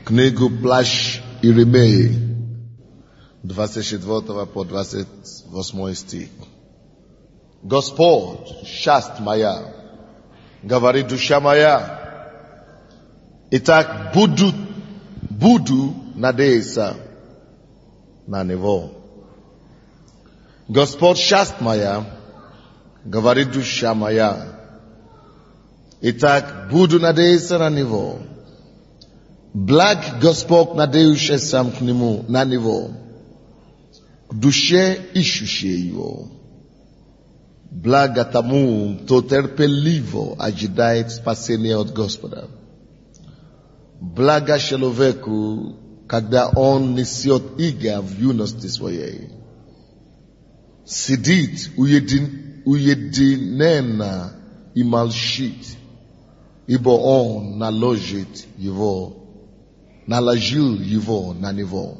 Книгу Плащ Иеремии, 24 по 28 стих. Господь, часть моя, говорит душа моя, итак буду надеяться на Него. Господь, часть моя, говорит душа моя, итак буду надеяться на Него. Благ Господь, надеющийся к Нему, на Него, к душе ищущей Его. Благо тому, кто терпеливо ожидает спасения от Господа. Благо человеку, когда он несет иго в юности своей. Сидит уединенно и молчит, ибо он наложил его на него.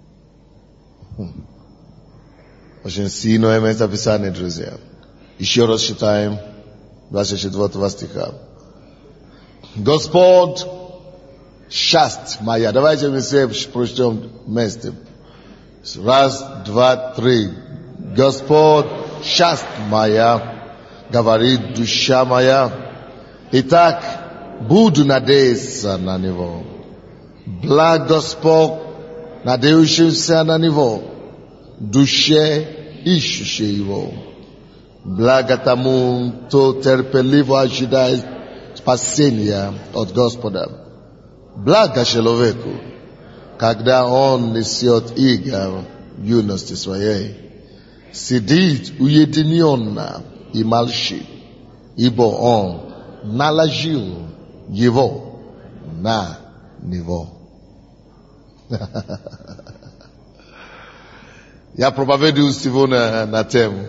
Очень сильное место Писания, друзья. Еще раз читаем 24 стиха. Господь, часть моя. Давайте мы все прочтем вместе. Раз, два, три. Господь, часть моя, говорит душа моя. Итак, буду надеяться на Него. Благ Господь, надеющийся на Него, душе ищущей Его. Благо тому, кто терпеливо ожидает спасения от Господа. Благо человеку, когда он несет иго в юности своей. Сидит уединенно и молчит, ибо он наложил его на него. Я проповедую сегодня на тему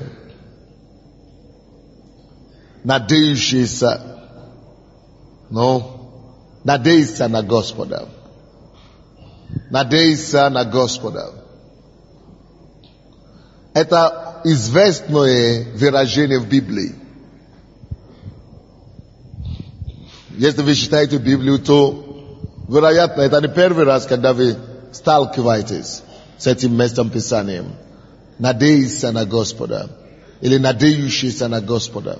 надеющийся на Господа. Надеяться на Господа. Это известное выражение в Библии. Если вы читаете Библию, то, вероятно, это не первый раз, когда вы сталкиваетесь с этим местом Писанием. Надеяться на Господа. Или надеющийся на Господа.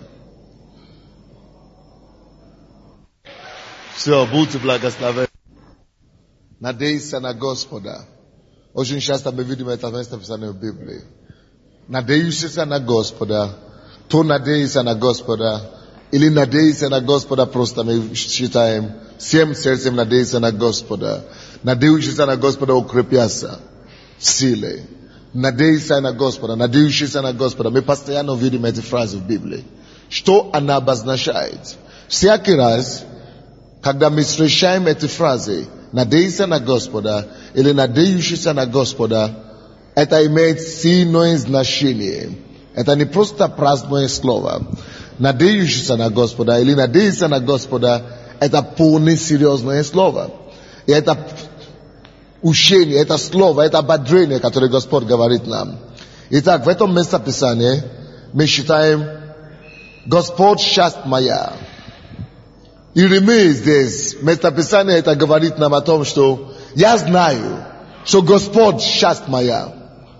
Все, будьте благословенны. Надеяться на Господа. Очень часто мы видим это место Писания в Библии. Надеющийся на Господа. То надеяться на Господа. Или надеяться на Господа, просто мы считаем. Всем сердцем надеяться на Господа. Надеющийся на Господа укрепятся в силе. Надеяться на Господа. Надеющийся на Господа. Мы постоянно видим эти фразы в Библии. Что она обозначает? Всякий раз, когда мы встречаем эти фразы, надеяться на Господа или надеющийся на Господа, это имеет сильное значение. Это не просто праздное слово. Надеющийся на Господа или надеяться на Господа, это полное серьезное слово. И это учение, это слово, это ободрение, которое Господь говорит нам. Итак, в этом месте Писания мы считаем Господь, часть моя. Иеремия здесь, местописание это говорит нам о том, что я знаю, что Господь часть моя.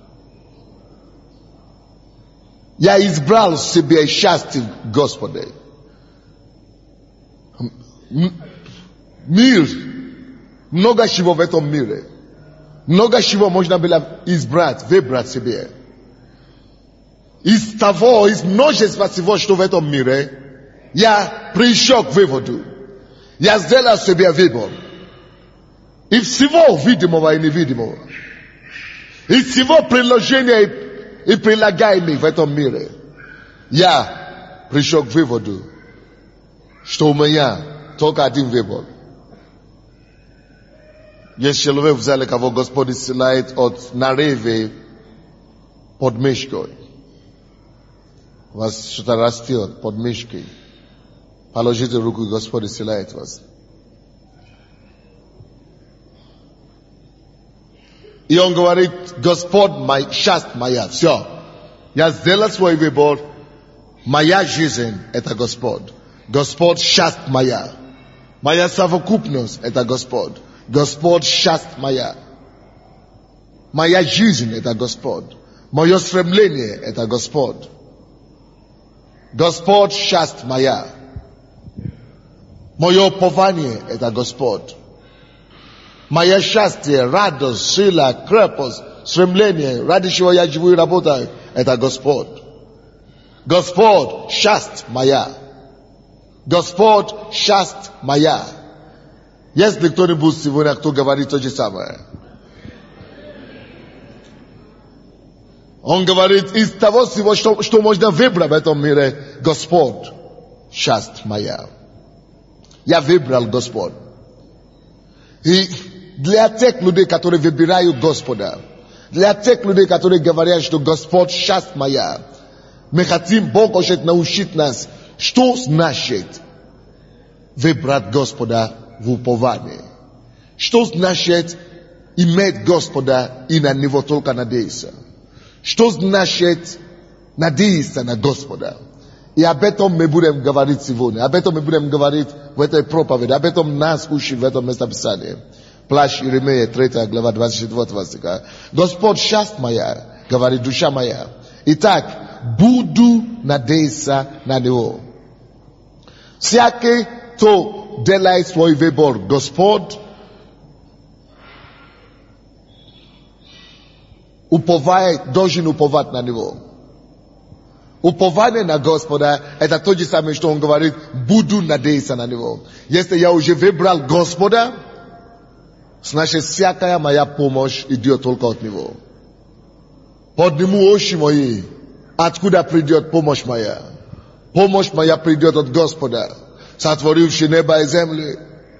Я избрал себе счастье Господа. Мир, много чего в этом мире. Много чего можно было избрать, выбрать себе. Из множества всего, что в этом мире, я пришел к выводу. Я сделал себе выбор. И всего видимого и невидимого. И всего приложения и прилагаемых в этом мире. Я пришел к выводу, что у меня только один выбор. Есть человек в зале, кого Господь исцеляет от нарывы под мышкой. У вас что-то растет под мышкой. Положите руку, и Господь исцеляет вас. И он говорит, Господь, часть моя. Все. Я сделал свой выбор. Моя жизнь – это Господь. Господь, часть моя. Моя совокупность – это Господь. Gospod šast moja. Moja жизнь – это Господь. Мое стремление – это Господь. Господь šast моя. Мое упование – это Господь. Мое счастье, радость, сила, крепость, стремление, ради чего я живу и работаю – это Господь. Господь šast моя. Господь šast моя. Есть ли кто-нибудь сегодня, кто говорит то же самое? Он говорит, из того всего, что можно выбрать в этом мире, Господь šast моя. Я выбрал Господь. И для тех людей, которые выбирают Господа, для тех людей, которые говорят, что Господь šast моя, мы хотим, Бог хочет научить нас, что значит выбрать Господа в уповании. Что значит иметь Господа и на него только надеяться. Что значит надеяться на Господа. И об этом мы будем говорить сегодня. Об этом мы будем говорить в этой проповеди. Об этом нас учит в этом местописании. Плащ Иеремия, 3 глава, 24 стиха. Господь šast моя, говорит душа моя. Итак, буду надеяться на него. Всякий, кто делает свой выбор, Господь, должен уповать на него. Упование на Господа – это то же самое, что он говорит, буду надеяться на него. Если я уже выбрал Господа, значит, всякая моя помощь идет только от него. Подниму очи мои, откуда придет помощь моя? Помощь моя придет от Господа, сотворивший небо и землю.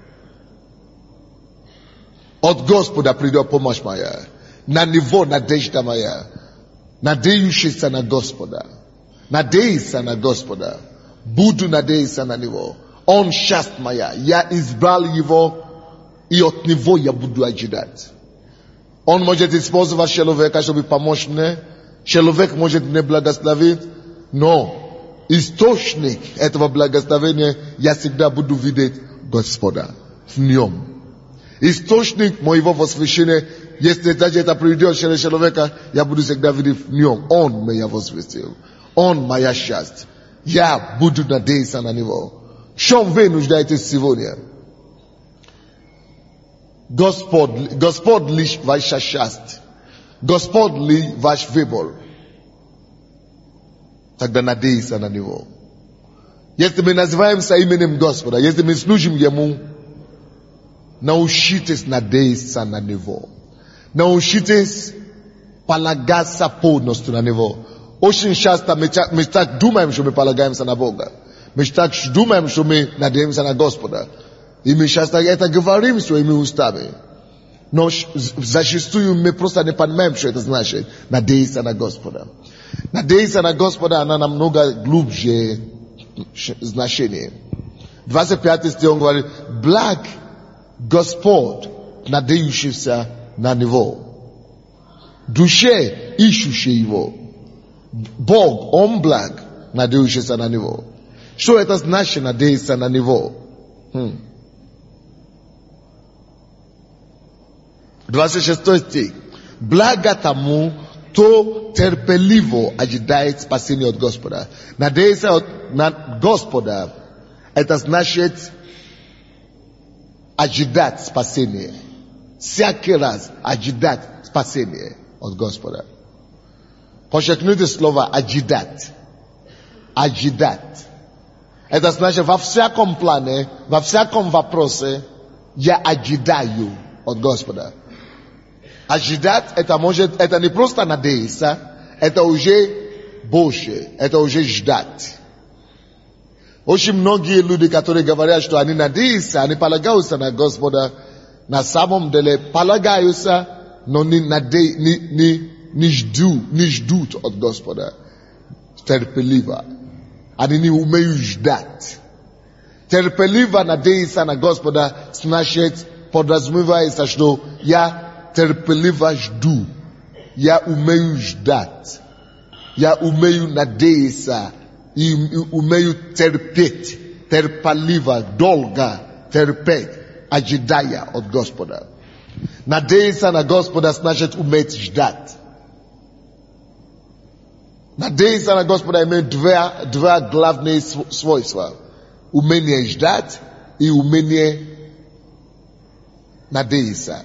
От Господа придет помощь моя. На него надежда моя. Надеющийся на Господа. Надеяться на Господа. Буду надеяться на него. Он šast моя. Я избрал его, и от него я буду ожидать. Он может использовать человека, чтобы помочь мне. Человек может мне благословить, но источник этого благословения я всегда буду видеть Господа в нем. Источник моего возвещения, если даже это придет через человека, я буду всегда видеть в нем. Он меня возвестил. Он моя счастье. Я буду надеяться на него. В чем вы нуждаетесь сегодня? Господь лишь ваше счастье. Господь ли ваш выбор. Тогда надеяться на него. Если мы называемся именем Господа, если мы служим Ему, научитесь надеяться на него. Научитесь полагаться полностью на него. Очень часто мы так думаем, что мы полагаемся на Бога. Мы так думаем, что мы надеемся на Господа. И мы часто это говорим своими устами. Но зачастую мы просто не понимаем, что это значит. Надеяться на Господа. Надеяться на Господа, она намного глубже значение. 25 стих он говорит, благ Господь, надеющийся на него. Душе, ищущий его. Бог, он благ, надеющийся на него. Что это значит надеяться на него? 26 стих. Благо тому, кто терпеливо ожидает спасения от Господа. Надеяться на Господа, это значит ожидать спасения. Всякий раз ожидать спасения от Господа. Подчеркните слово ожидать. Ожидать. Это значит во всяком плане, во всяком вопросе я ожидаю от Господа. Ожидать это не просто надеяться, это уже больше, это уже ждать. Очень многие люди, которые говорят, что они надеются, они полагаются на Господа, на самом деле полагаются, но не ждут от Господа. Терпеливо. Они не умеют ждать. Терпеливо надеяться на Господа, значит, подразумевается, что я терпеливо жду. Я умею ждать. Я умею надеяться. И умею терпеть. Терпеливо, долго терпеть. ожидая от Господа. Надеяться на Господа значит уметь ждать. Надеяться на Господа имеет два главные свойства. Умение ждать и умение надеяться.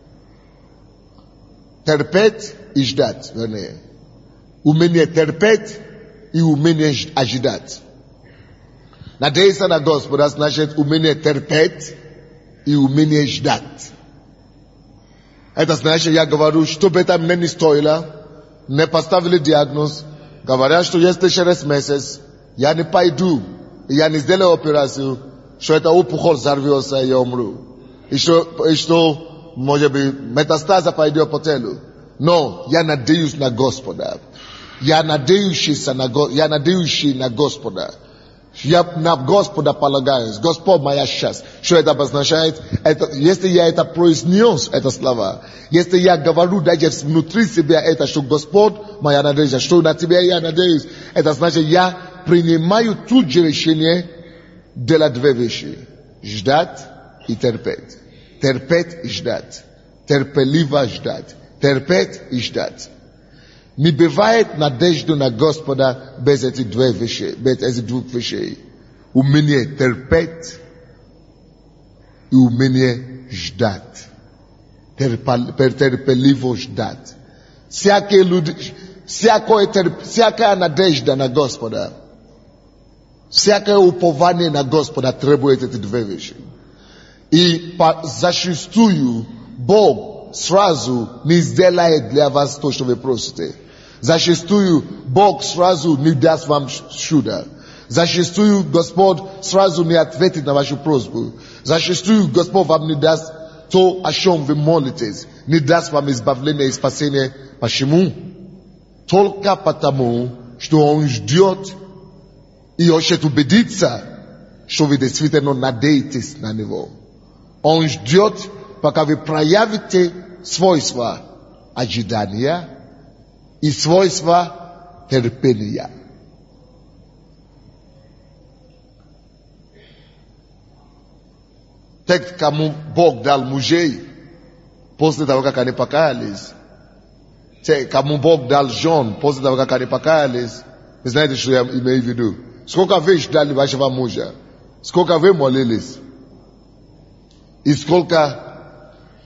Терпеть и ждать, вернее. Умение терпеть и умение ожидать. Надеяться на Господа значит умение терпеть и умение ждать. Это значит, я говорю, что бы это мне не стоило, не поставили диагноз, говорят, что если через месяц я не пойду, и я не сделаю операцию, что это опухоль взорвется и я умру. И что, может быть, метастаза пойдет по телу. Но я надеюсь на Господа. Я надеюсь на Господа. Я на Господа полагаюсь. Господь моя счастье. Что это обозначает? Если я это произнес, это слова. Если я говорю даже внутри себя это, что Господь моя надежда, что на Тебя я надеюсь, это значит, я принимаю тут же решение делать две вещи. Ждать и терпеть. Терпеть и ждать. Терпеливо ждать. Терпеть и ждать. Не бывает надежды на Господа без этих двух вещей. Умение терпеть и умение ждать. Терпеливо ждать. Всякая надежда на Господа, всякое упование на Господа требует эти две вещи. И зачастую Бог сразу не сделает для вас то, что вы просите. Зачастую Бог сразу не даст вам чудо. Зачастую Господь сразу не ответит на вашу просьбу. Зачастую Господь вам не даст то, о чем вы молитесь. Не даст вам избавление и спасение. Почему? Только потому, что Он ждет и хочет убедиться, что вы действительно надеетесь на Него. Он ждет, пока вы проявите свойства ожидания и свойства терпения. Текст, кому Бог дал мужей, после того, как они покаялись. Кому Бог дал жен, после того, как они покаялись. Вы знаете, что я имею в виду? Сколько вы ждали вашего мужа? Сколько вы молились? И сколько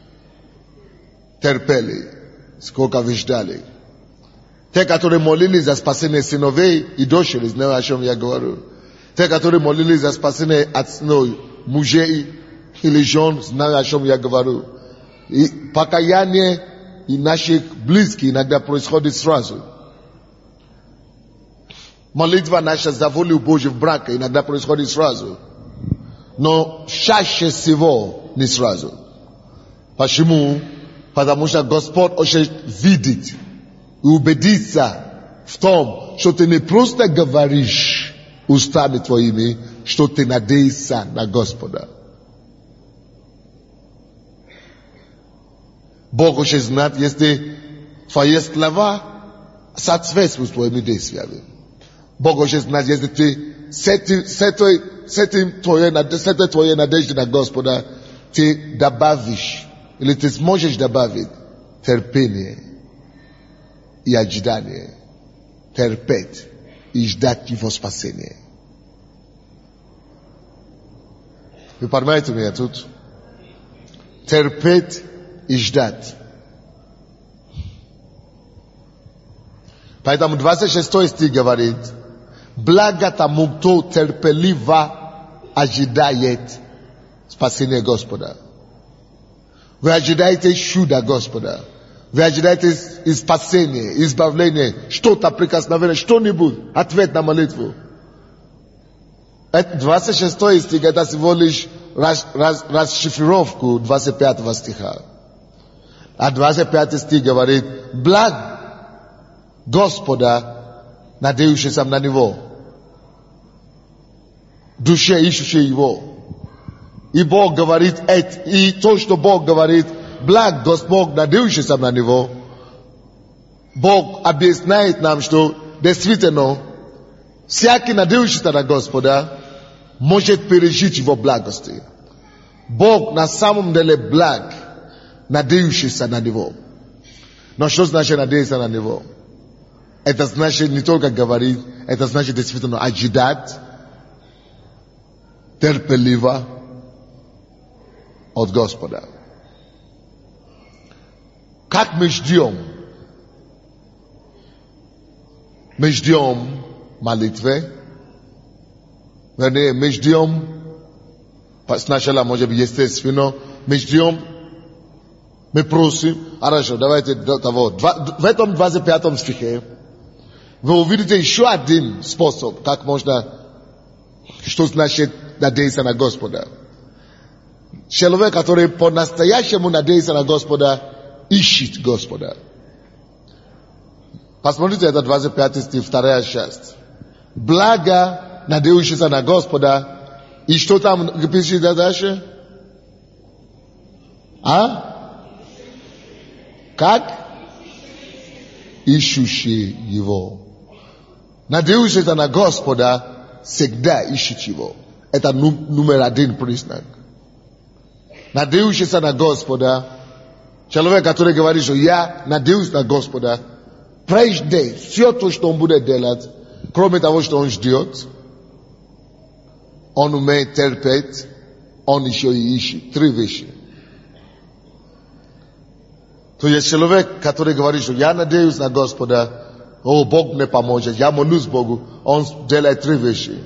терпели? Сколько вы ждали? Те, которые молились за спасение сыновей и дочерей, знаете, о чем я говорю. Те, которые молились за спасение мужей или жен, знаете, о чем я говорю. И покаяние и наших близких иногда происходит сразу. Молитва наша за волю Божью в браке иногда происходит сразу. Но чаще всего не сразу. Почему? Потому что Господь хочет видеть и убедиться в том, что ты не просто говоришь устами твоими, что ты надеешься на Господа. Бог хочет знать, если твои слова соответствуют твоими действиями. Бог хочет знать, если ты с этой твоей надежды на Господа ты добавишь, или ты сможешь добавить терпение и ожидание, терпеть и ждать Его спасения. Вы понимаете меня тут? Терпеть и ждать. Поэтому 26 стих говорит: благо тому, кто терпеливо ожидает спасения Господа. Вы ожидаете чуда Господа. Вы ожидаете спасения, избавления, что-то прикосновение, что-нибудь, ответ на молитву. 26 стих это всего лишь расшифровку 25 стиха. А 25 стих говорит: благ Господа, надеющийся на Него, душе ищущей Его. И Бог говорит, и то, что Бог говорит, благ Господь, надеющийся на Него, Бог объясняет нам, что действительно всякий надеющийся на Господа может пережить Его благости. Бог на самом деле благ, надеющийся на Него. Но что значит надеяться на Него? Это значит не только говорить, это значит действительно ожидать терпеливо от Господа. Как мы ждем? Мы ждем молитвы. Вернее, мы ждем, сначала, может быть, естественно, мы ждем, мы просим. Хорошо, давайте до того. В этом 25 стихе вы увидите еще один способ, как можно, что значит надеяться на Господа. Человек, который по-настоящему надеется на Господа, ищет Господа. Посмотрите, это 25 стих, 2 часть. Благо, надеющийся на Господа. И что там пишет дальше? Как? Ищущий Его. Надеющийся на Господа всегда ищет Его. Это номер 1 признак. Надеющийся на Господа, человек, который говорит, что я надеюсь на Господа, прежде все то, что он будет делать, кроме того, что он ждет, он умеет терпеть, он еще и ищет. 3 вещи. То есть человек, который говорит, что я надеюсь на Господа, Бог мне поможет, я молюсь Богу, он делает 3 вещи.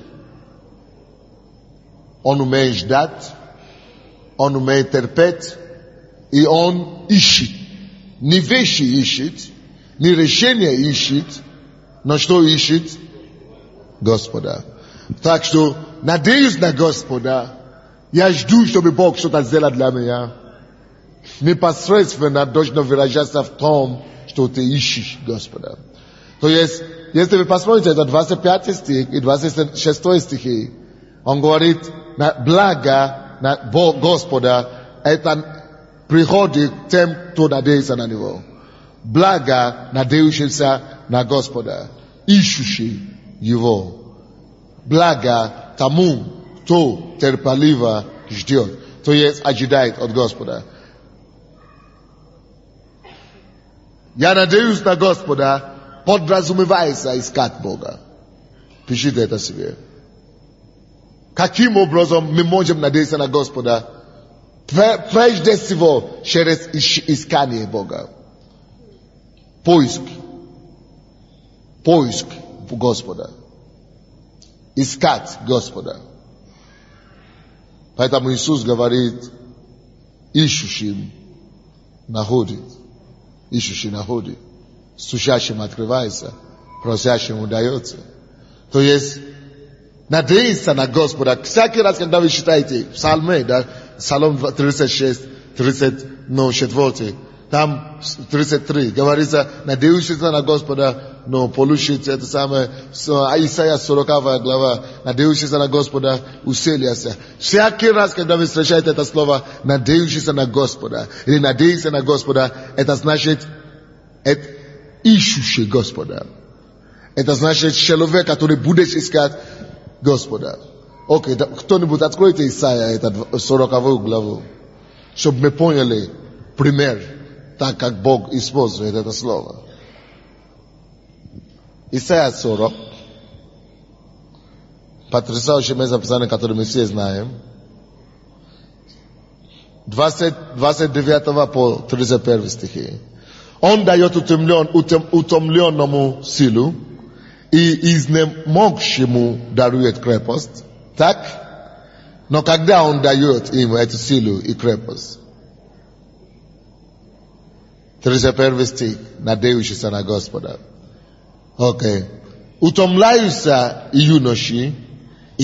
Он умеет ждать, он умеет терпеть, и он ищет. Не вещи ищет, не решение ищет, но что ищет? Господа. Так что, надеюсь на Господа, я жду, чтобы Бог что-то сделал для меня. Непосредственно должно выражаться в том, что ты ищешь Господа. То есть, если вы посмотрите, это 25 стих и 26 стихи, он говорит, благо на Господа, это приходит тем, кто надеется на Него. Благо, надеющийся на Господа, ищущий Его. Благо тому, кто терпеливо ждет, то есть ожидает от Господа. Я надеюсь на Господа, подразумевается искать Бога. Пишите это себе. Каким образом мы можем надеяться на Господа? Прежде всего, через искание Бога. Поиск Господа. Искать Господа. Поэтому Иисус говорит, ищущим находит. Ищущий находит. Стучащим открывается. Просящим удается. То есть, надеяться на Господа. Всякий раз, когда вы читаете в Псалме, да, Псалом 36, 34, там 33, говорится, надеющийся на Господа, но получит это самое, Исайя 40 глава, надеющийся на Господа, уселился. Всякий раз, когда вы встречаете это слово, надеющийся на Господа, или надеяться на Господа, это значит, это ищущий Господа. Это значит, человек, который будет искать Господа. Окей, кто-нибудь откройте Исайя, это 40 главу, чтобы мы поняли пример, так как Бог использует это слово. Исайя 40. Потрясающее место Писания, которое мы все знаем. 29 по 31 стихи. Он дает утомленному силу, и изнемогшему дарует крепость. Так? Но когда он дает им эту силу и крепость? 31 стих. Надеющийся на Господа. Окей. Утомляются и юноши, и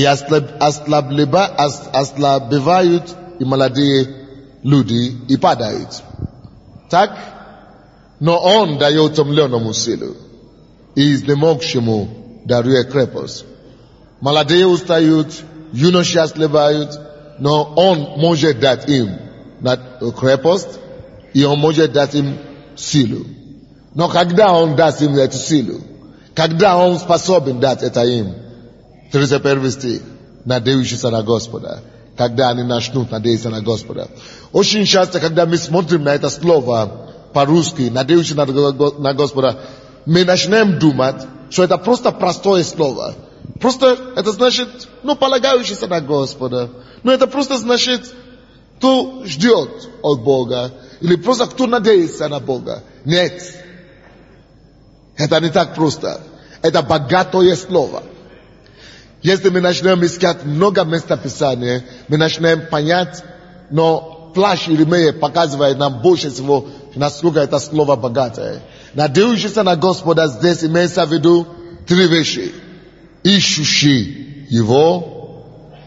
ослабевают и молодые люди, и падают. Так? Но он дает утомленному силу, и изнемогшему дарует крепость. Молодые устают, юноши ослабевают, но он может дать им крепость, и он может дать им силу. Но когда он даст им эту силу, когда он способен дать это им, 31 стих, надеющийся на Господа, когда они начнут надеяться на Господа. Очень часто, когда мы смотрим на это слово по-русски, надеющийся на Господа, мы начинаем думать, что это просто простое слово. Просто это значит, полагающийся на Господа. Это просто значит, кто ждет от Бога. Или просто кто надеется на Бога. Нет. Это не так просто. Это богатое слово. Если мы начнем искать много местописаний, мы начнем понять, но плащ Иеремия показывает нам больше всего, насколько это слово богатое. Надеющийся на Господа здесь имеется в виду 3 вещи. Ищущий Его,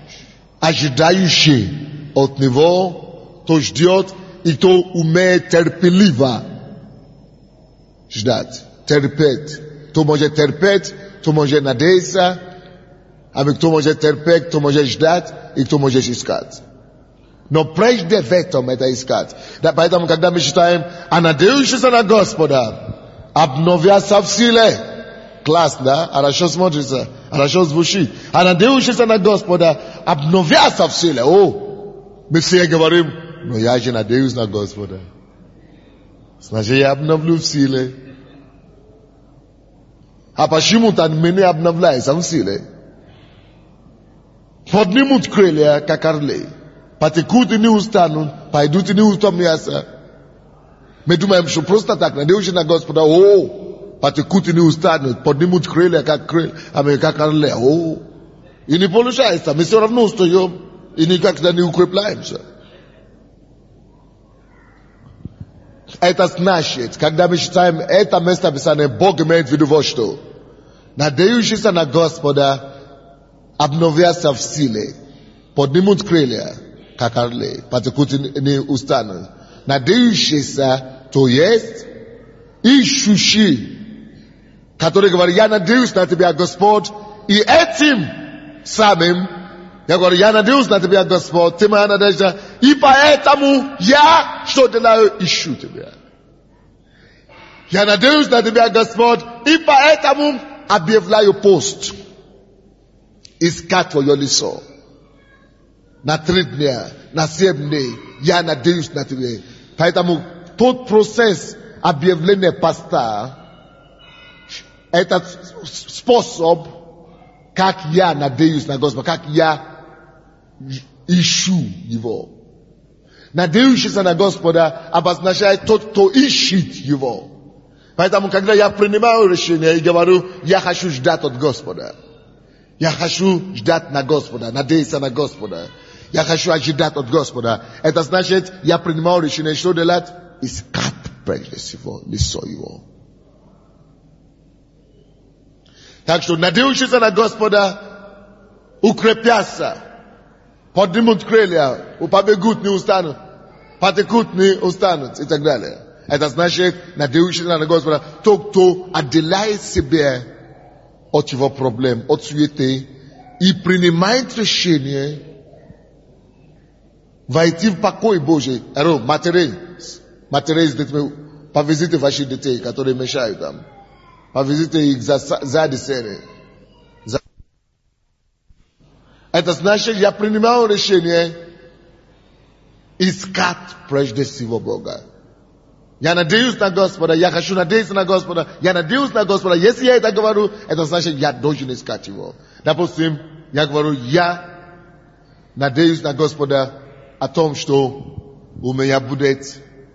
ожидающий от Него, кто ждет и кто умеет терпеливо ждать, терпеть. Кто может терпеть, кто может надеяться, кто может терпеть, кто может ждать и кто может искать. Но прежде в этом это искать. Поэтому, когда мы читаем, а надеющийся на Господа обновятся в силе. Классно, да? Хорошо смотрится, хорошо звучит. А надеющийся на Господа обновятся в силе. Мы все говорим, но я же надеюсь на Господа. Значит, я обновлю в силе. А почему-то мы не обновляемся в силе. Поднимут крылья, как орлы. Потекут и не устанут, пойдут и не утомятся. Мы думаем, что просто так, надеющийся на Господа, потекут и не устанут, поднимут крылья, как орлы. И не получается, мы все равно стоим и никогда не укрепляемся. Это значит, когда мы читаем это место Писания, Бог имеет в виду вот что. Надеющийся на Господа обновятся в силе, поднимут крылья, как орлы, потекут и не устанут. Надеющийся, то есть ищущий, который говорит, я надеюсь на Тебя, Господь, и этим самым, я говорю, я надеюсь на Тебя, Господь, Ты моя надежда, и поэтому я что делаю? Ищу Тебя. Я надеюсь на Тебя, Господь, и поэтому объявляю пост. Искать Твое лицо. На 3 дня, на 7 дней, я надеюсь на Тебя. Поэтому тот процесс объявления поста, этот способ, как я надеюсь на Господа, как я ищу Его. Надеющийся на Господа обозначает тот, кто ищет Его. Поэтому, когда я принимаю решение и говорю, я хочу ждать от Господа, я хочу ждать на Господа, надеяться на Господа, я хочу ожидать от Господа, это значит, я принимаю решение, что делать? Искать прежде всего лицо Его. Так что, надеющийся на Господа, укрепятся, поднимут крылья, побегут, не устанут, потекут, не устанут и так далее. Это значит, надеющийся на Господа, тот, кто отделяет себя от его проблем, от суеты и принимает решение войти в покой Божий. Матери с детьми, повезите ваших детей, которые мешают там. Повезите их сзади сцены. Это значит, я принимаю решение искать прежде всего Бога. Я надеюсь на Господа, я хочу надеяться на Господа, я надеюсь на Господа. Если я это говорю, это значит, я должен искать Его. Допустим, я говорю, я надеюсь на Господа о том, что у меня будет,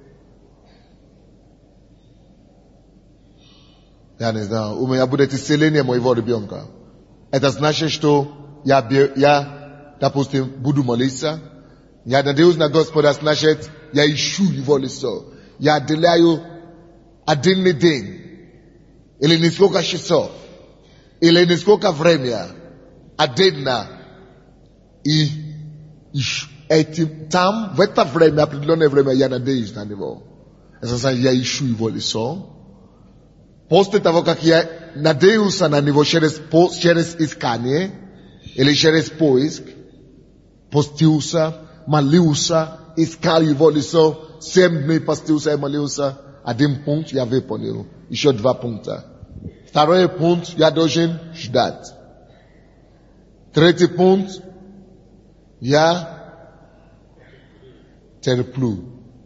я не знаю, у меня будет исцеление моего ребенка. Это значит, что я, допустим, буду молиться. Я надеюсь на Господа, значит, я ищу Его лицо. Я отделяю 1 день, или несколько часов, или несколько времени, отдельно, и этим, там, в это время, определенное время, я надеюсь на Него. Это значит, я ищу Его лицо. После того, как я надеюсь на Него через искание, или через поиск, постился, молился, искал Его лицо, 7 дней постился и молился, 1 пункт я выполнил, еще 2 пункта. 2 пункт я должен ждать. 3 пункт я терплю.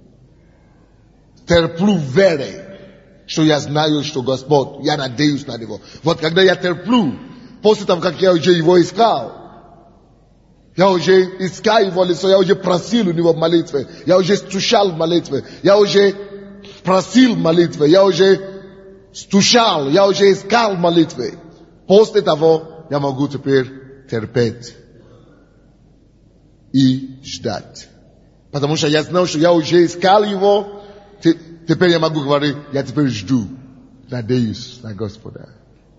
Терплю верой, что я знаю, что Господь, я надеюсь на Него. Вот когда я терплю, после того, как я уже Его искал, я уже искал Его лицо, я уже просил у Него молитвы, я уже стучал в молитве, я уже просил молитвы, я уже стучал, я уже искал молитвы. После того, я могу теперь терпеть и ждать. Потому что я знал, что я уже искал Его, теперь я могу говорить, я теперь жду, надеюсь на Господа.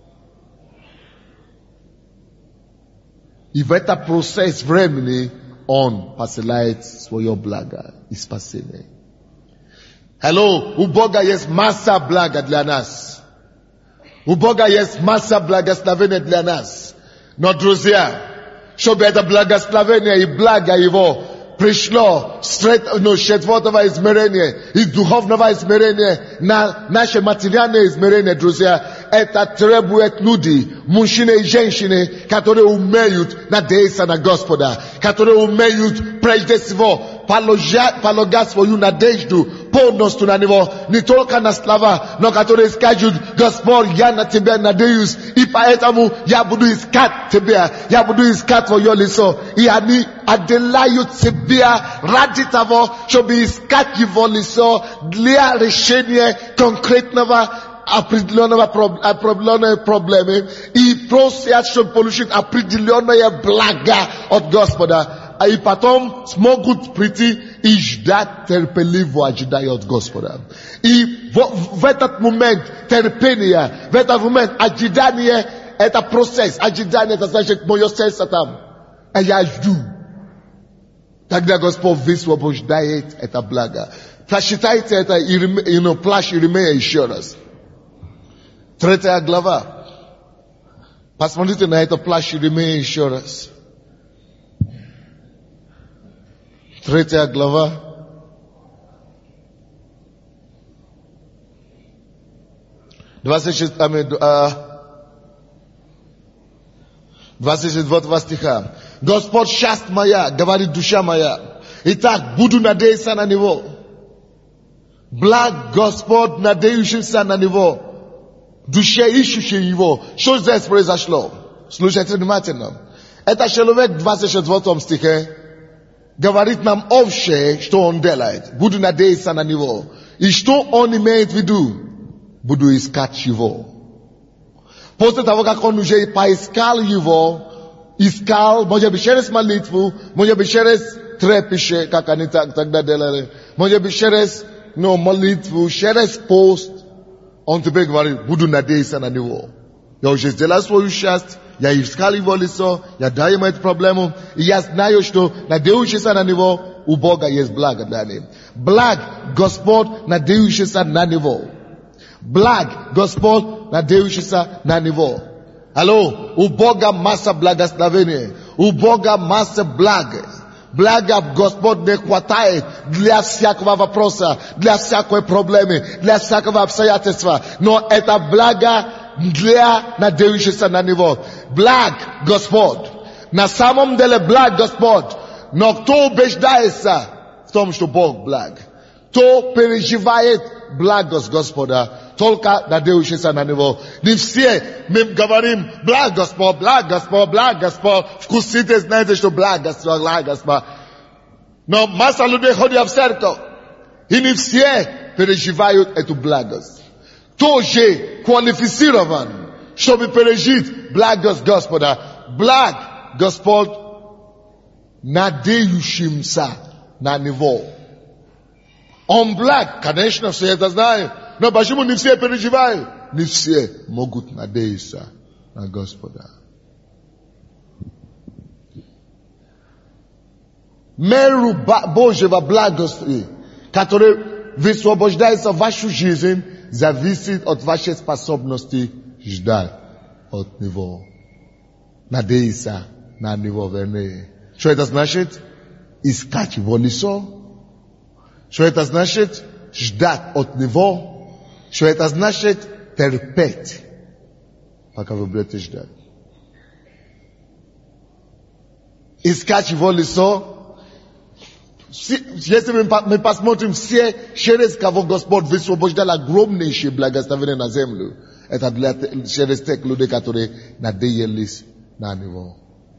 И в этот процесс времени Он посылает свое благо и спасение. Hello, у Бога есть масса блага для нас. У Бога есть масса благословения для нас. Но, друзья, чтобы это благословение и благо Его пришло с четвертого измерения и духовного измерения на наше материальное измерение, друзья, это требует люди, мужчины и женщины, которые умеют надеяться на Господа, которые умеют прежде всего полагать свою надежду полностью на Него, не только на слова, но которые скажут: Господь, я на Тебя надеюсь, и поэтому я буду искать Тебя, я буду искать Твое лицо. И они отделяют себя ради того, чтобы искать Его лицо для решения конкретного определенной проблемы и просят, чтобы получить определенное благо от Господа. И потом смогут прийти и ждать терпеливо, ожидая от Господа. И в этот момент терпения, в этот момент ожидания, это процесс. Ожидание, это значит, мое сердце там. А я жду. Тогда Господь высвобождает это благо. Прочитайте это, плащ Иеремия еще раз. 3 глава. Посмотрите на это плащ Иеремия еще раз. 3 глава. 24 стиха. Господь, счастье моя, говорит душа моя. Итак, буду надеяться на Него. Благ Господь, надеющийся на Него. Душе ищущей Его. Что здесь произошло? Слушайте внимательно. Это человек в 24 стихе говорит нам общее, что он делает. Буду надеяться на Него. И что он имеет в виду? Буду искать Его. После того, как он уже поискал Его, искал, может быть, через молитву, может быть, через трепище, как они тогда делали, может быть, через молитву, через пост, он теперь говорит: буду надеяться на Него. Я уже сделал свою часть, я искал Его лицо, я даю ему эту проблему, и я знаю, что надеющийся на Него, у Бога есть благо для них. Благ Господь, надеющийся на Него. Благ Господь, надеющийся на Него. Алло, у Бога масса благословения, у Бога масса блага. Блага Господь не хватает для всякого вопроса, для всякой проблемы, для всякого обстоятельства. Но это благо для надеющихся на Него. Благ Господь. На самом деле благ Господь. Но кто убеждается в том, что Бог благ? Кто переживает благость Господа? Только надеющийся на Него. Не все мы говорим: благ Господь, благ Господь, благ Господь. Вкусите, знаете, что благ Господь, благ Господь. Но масса людей ходят в церковь. И не все переживают эту благость. Кто же квалифицирован, чтобы пережить благость Господа? Благ Господь надеющимся на Него. Он благ, конечно, все это знают. Но почему не все переживают? Не все могут надеяться на Господа. Меру Божьего благости, который высвобождается в вашу жизнь, зависит от вашей способности ждать от Него. Надеяться на Него, вернее. Что это значит? Искать Его лицо. Что это значит? Ждать от Него. Что это значит? Терпеть, пока вы будете ждать. Искать Его лицо. Если мы посмотрим все, через кого Господь высвобождал огромнейшие благословения на землю, это через тех людей, которые надеялись на Него.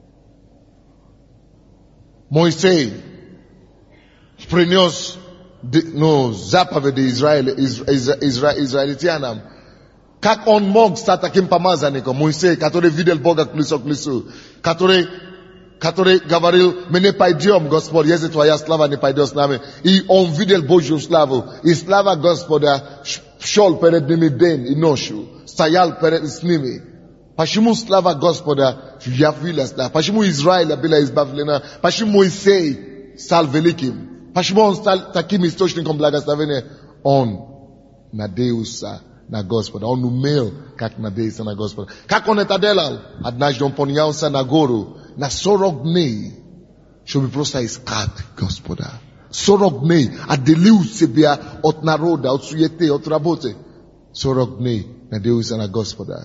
Моисей принес заповеди израильтянам. Как он мог стать таким помазанником? Моисей, который видел Бога лицо к лицу, который говорил: мы не пойдем, Господь, если Твоя слава не пойдет с нами. И он видел Божью славу. И слава Господа шел перед ними день и ночью. Стоял с ними. Почему слава Господа явилась? Почему Израиль была избавлена? Почему Моисей стал великим? Почему он стал таким источником благословения? Он надеялся на Господа. Он умел, как надеяться на Господа. Как он это делал? Однажды он поднялся на гору на 40 дней, чтобы просто искать Господа. 40 дней отделил себя от народа, от суеты, от работы. 40 дней надеялся на Господа.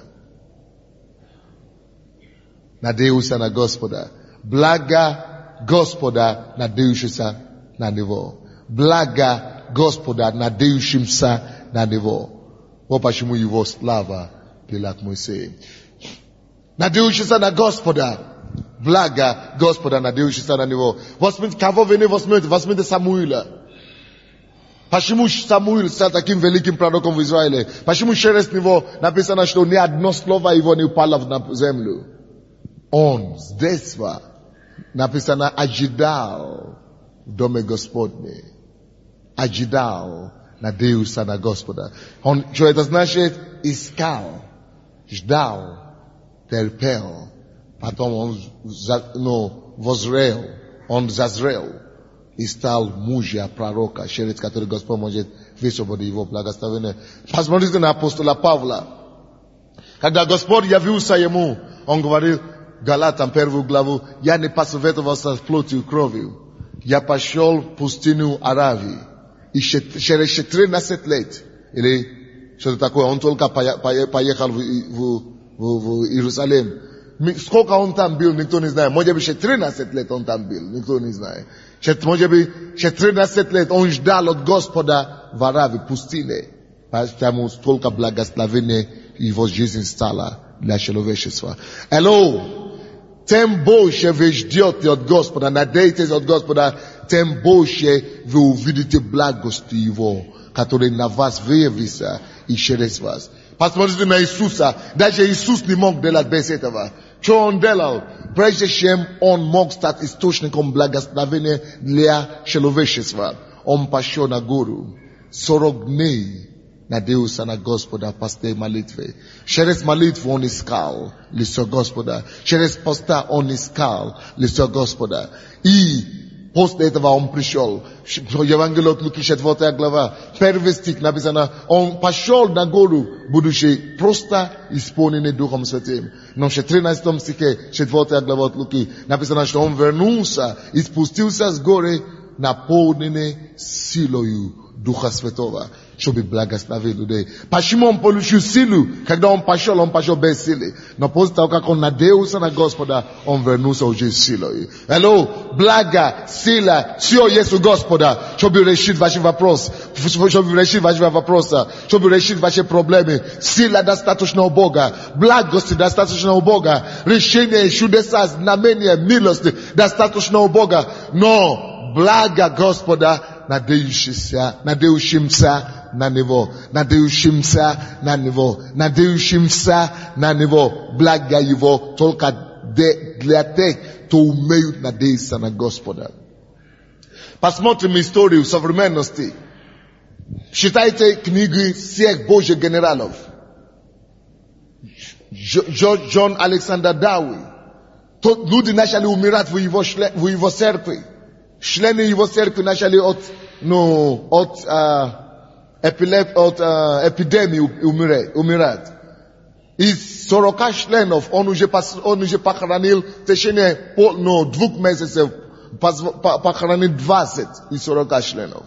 Надеялся на Господа. Благо Господа, надеющийся на Него. Благо Господа, надеющимся на Него. Вот почему его слава была к Моисею. Надеющийся на Господа. Благо Господа, надеющийся на Него. Кого возьмите Самуила? Почему Самуил стал таким великим пророком в Израиле? Почему через него написано, что ни одно слово его не упало на землю? Он с детства написано ожидал в доме Господне. Ожидал, надеялся на Господа. Что это значит? Искал, ждал, терпел. Потом он возрел, он зазрел и стал мужем пророка, через который Господь может высвободить его благословение. Посмотрите на апостола Павла. Когда Господь явился ему, он говорил, Галатам 1 главу: я не посоветовался с плотью и кровью. Я пошел в пустыню Аравии. И через 14 лет, или что-то такое, он только поехал в Иерусалим. Сколько он там был, никто не знает. Может быть, 13 лет он там был, никто не знает. Может быть, 14 лет он ждал от Господа в Аравии, в пустыне. Поэтому столько благословения его жизнь стала для человечества. Hello! Тем больше вы ждете от Господа, надеетесь от Господа, тем больше вы увидите благость Его, который на вас выявится и через вас. Посмотрите на Иисуса. Даже Иисус не мог делать без этого. Что Он делал? Прежде чем Он мог стать источником благословения для человечества, Он пошел на гору. 40 дней надеялся на Господа после молитвы. Через молитву он искал лицо Господа. Через поста он искал лицо Господа. И после этого он пришел. Евангелие от Луки 4 глава, 1 стих написано: он пошел на гору, будучи просто исполненный Духом Святым. Но в 13 стихе 4 глава от Луки написано, что он вернулся и спустился с горы, наполненный силою Духа Святого, чтобы благословить людей. Почему он получил силу? Когда он пошел без силы. Но после того, как он надеялся на Господа, он вернулся уже с силой. Hello, благо, сила, все есть у Господа, чтобы решить ваши вопросы, чтобы решить ваши проблемы. Сила достаточно у Бога, благости достаточно у Бога, решение, чудеса, знамения, милости достаточно у Бога. Но благо Господа, надеющимся на Него, благо Его только для тех, кто умеют надеяться на Господа. Посмотрим историю современности. Читайте книги всех Божьих генералов. Джон Александр Дауи. Люди начали умирать в его церкви. Члены его церкви начали от эпидемии умирать. Из 40 членов он уже похоронил в течение 2 месяцев, похоронил 20 из 40 членов.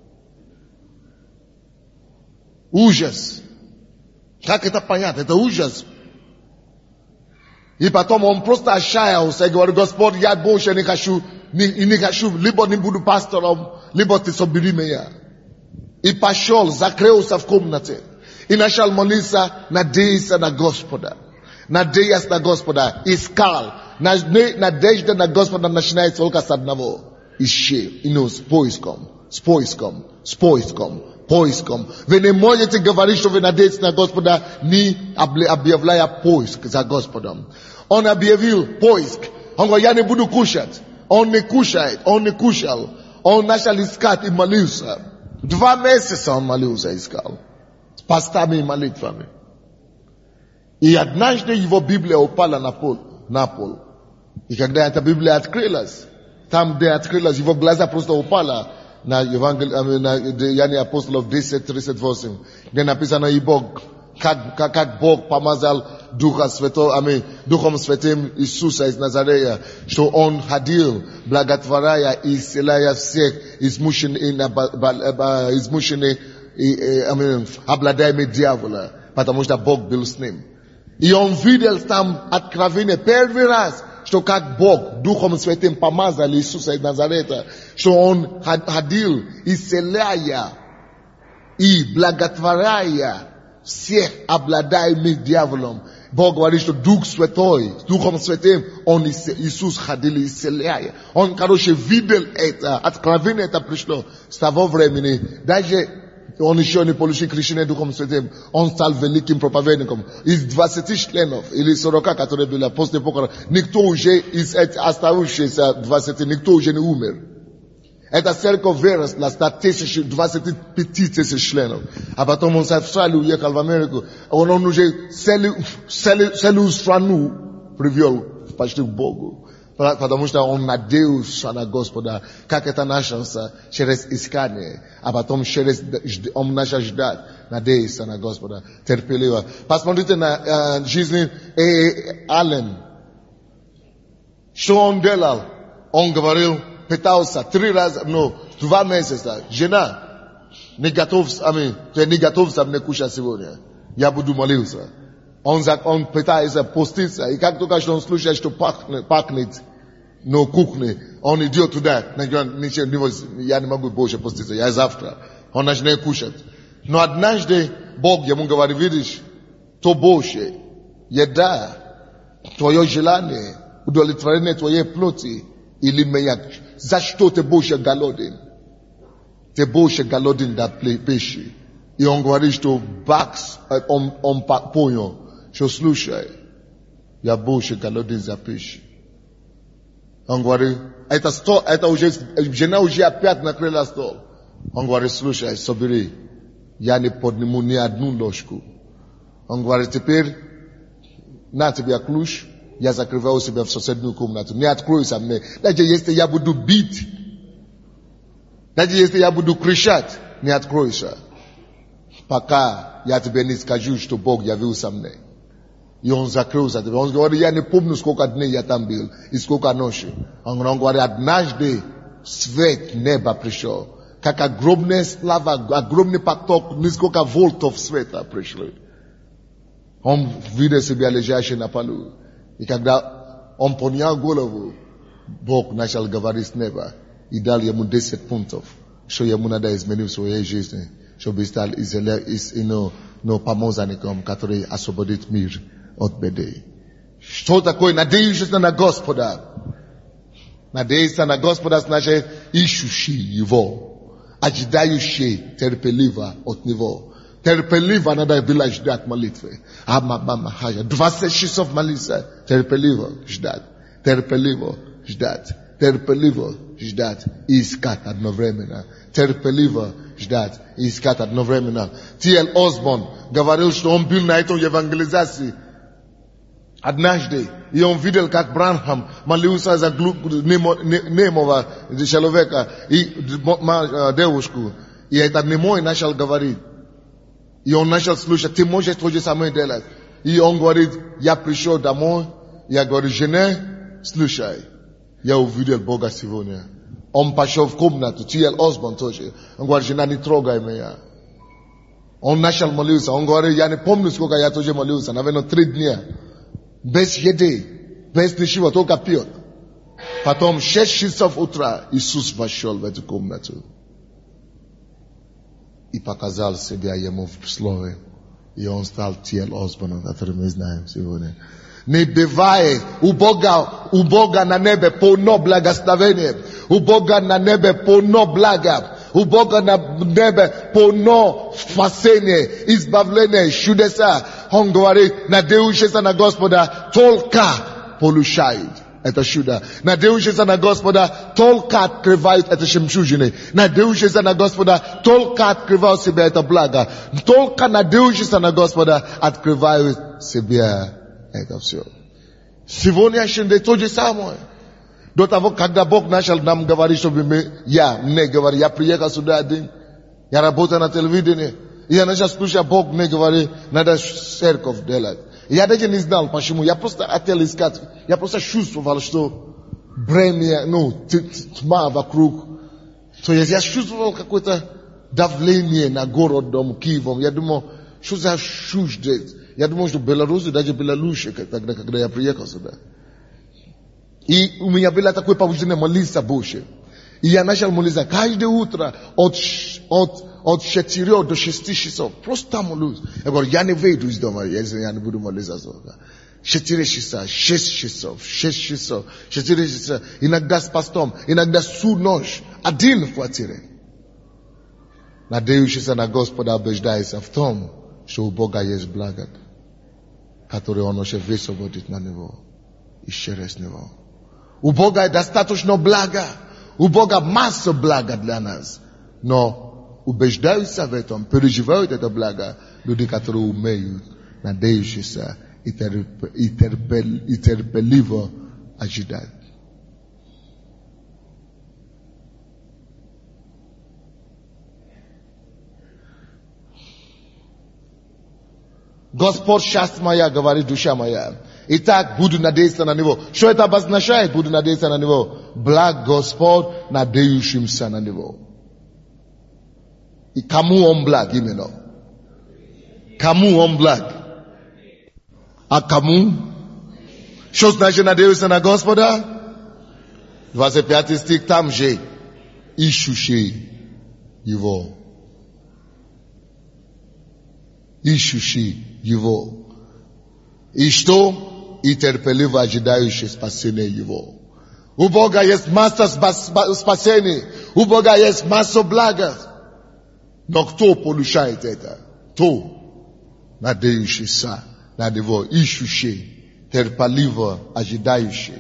Ужас. Как это понять? Это ужас. И потом он просто отчаялся и говорит: Господь, я больше не хочу ni kashuv, libo ni budu pastorom, libo ti sobiri meya. I pashol, zakreus av komnate. Inashal molisa, na deisa na gospoda. Na dejas na gospoda, iskal. Na dejda na gospoda na shinai solka sadnavo. Ishe, inos, poiskom. Vene moje te gavaristo vena deis na gospoda, ni abjavlaya poisk za gospodom. On abjavil poisk. Ongo yani budu kushat. On ne kushal. On nashal iskat i maliusa. 2 meseca on maliusa iskal. Pastami i malitvami. I однажды его Библия упала на пол. И когда эта Библия открылась, там, где открылась, его глаза просто упали на Евангелие, на Деяния апостолов 10:38, где написано, и Бог, как Бог помазал Духом Святым Иисуса из Назарея, что Он ходил, благотворяя и исцеляя всех измученных, обладаемыми дьявола, потому что Бог был с ним. И он видел там откровение первый раз, что как Бог Духом Святым помазал Иисуса из Назарета, что Он ходил, исцеляя и благотворяя всех обладаемых дьяволом. Бог говорит, что Дух Святой, Духом Святым, Иисус ходил и исцеляя. Он, видел это, откровение это пришло с того времени. Даже он еще не получил крещение Духом Святым, он стал великим проповедником. Из 20 членов, или 40, которые были после похорона, никто уже из оставшихся 20, никто уже не умер. Эта церковь выросла, стала 25 тысяч членов. А потом он с Австралии уехал в Америку. Он уже целую страну привел почти к Богу. Потому что он надеялся на Господа, как это начался через искание, а потом он начал ждать, надеяться на Господа, терпеливо. Посмотрите на жизнь Аллен. Что он делал? Он говорил, пытался 3 раза, 2 месяца. Жена, не готовься мне кушать сегодня. Я буду молиться. Он пытается поститься, и как только что он слушает, что пахнет на кухне, он идет туда, я не могу больше поститься, я завтра. Он начинает кушать. Но однажды Бог ему говорит, видишь, то больше, еда, твое желание, удовлетворение твоей плоти, или меня, за что ты больше голоден? Ты больше голоден до пищи. И он говорит, что он понял, что слушай, я больше голоден за пищу. Он говорит, это уже, жена уже опять накрыла стол. Он говорит, слушай, собери, я не подниму ни одну ложку. Он говорит, теперь, на тебе ключ, я закрываю себя в соседнюю комнату. Не откройся мне. Даже если я буду бить, даже если я буду кричать, не откройся. Пока я тебе не скажу, что Бог явился мне. И он закрылся. Он говорит, я не помню, сколько дней я там был, и сколько ночей. Он говорит, однажды свет неба пришел. Как огромная слава, огромный поток, несколько вольтов света пришли. Он видел себя лежащим на полу. И когда он поднял голову, Бог начал говорить с неба и дал ему 10 пунктов, что ему надо изменить в своей жизни, чтобы стал помазанником, который освободит мир от беды. Что такое надеющийся на Господа? Надеяться на Господа значит ищущий Его, ожидающий терпеливо от Него. Терпеливо надо было ждать молитвы. 20 часов молиться, терпеливо ждать, терпеливо ждать, терпеливо ждать и искать одновременно. Терпеливо ждать и искать одновременно. Т.Л. Осборн говорил, что он был на этой евангелизации однажды, и он видел, как Бранхам молился за немого человека и девушку. И этот немой начал говорить. И он начал слушать, ты можешь то же самое делать. И он говорит, я пришел домой, я говорю, жена, слушай, я увидел Бога сегодня. Он пошел в комнату, Т.Л. Осборн тоже. Он говорит, жена, не трогай меня. Он начал молиться. Он говорит, я не помню, сколько я тоже молился. Наверное, 3 дня. Без еды, без ничего, только пьет. Потом 6 часов утра Иисус вошел в эту комнату и показал себя ему в слове. И он стал телом Господа, который мы знаем сегодня. Не бывает у Бога на небе полно благословения, у Бога на небе полно блага, у Бога на небе полно спасения, избавления, чудеса. Он говорит, надеющийся на Господа только получает это чудо. Надеющийся на Господа только открывает это жемчужины. Надеющийся на Господа только открывает себе это благо. Только надеющийся на Господа открывает себе это все. Сегодняшний день то же самое. До того, когда Бог начал нам говорить, чтобы мне говорить, я приехал сюда один, я работаю на телевидении, и я начал слушать, Бог мне говорит, надо церковь делать. Я даже не знал, почему. Я просто хотел искать. Я просто чувствовал, что бремя, тьма вокруг. То есть я чувствовал какое-то давление на городом Киевом. Я думал, что за чушь здесь? Я думал, что Беларусь, даже Беларусь, тогда, когда я приехал сюда. И у меня было такое побуждение молиться больше. И я начал молиться каждое утро от 4 до 6 часов. Просто молюсь. Я говорю, я не выйду из дома, если я не буду молиться. 4 часа, 6 часов, 6 часов, 4 часа. Иногда с постом, иногда всю ночь. Один в квартире. Надеющийся на Господа убеждается в том, что у Бога есть благо, которое Он уже высвободит на Него и через Него. У Бога достаточно блага. У Бога масса блага для нас. Но убеждаются в этом, переживают это благо люди, которые умеют, надеющиеся и терпеливо ожидать. Господь, счастье моя, говорит душа моя. Итак, буду надеяться на Него. Что это обозначает? Буду надеяться на Него. Благ Господь, надеющимся на Него. И кому Он благ именно? Кому Он благ? А кому? Что значит надеяться на Господа? 25 стих там же. Ищущий Его. Ищущий Его. И что? И терпеливо ожидающий спасения Его. У Бога есть масса спасений. У Бога есть масса блага. Но кто получает это? Кто? Надеющийся на Него, ищущий, терпеливо ожидающий.